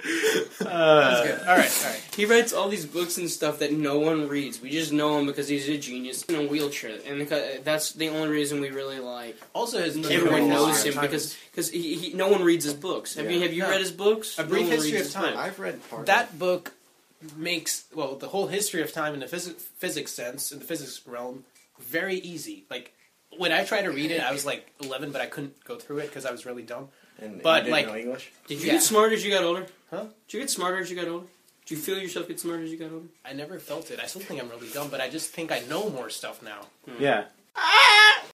That's good. All right. He writes all these books and stuff that no one reads. We just know him because he's a genius in a wheelchair, and that's the only reason we really like. Also, everyone knows him because no one reads his books. Have you read his books? A Brief History of Time. I've read part that book. Makes the whole history of time in the physics sense, in the physics realm, very easy. Like when I tried to read it, I was like 11, but I couldn't go through it because I was really dumb. But you didn't know English? Did you get smarter as you got older? Huh? Did you get smarter as you got older? Did you feel yourself get smarter as you got older? I never felt it. I still think I'm really dumb, but I just think I know more stuff now. Yeah.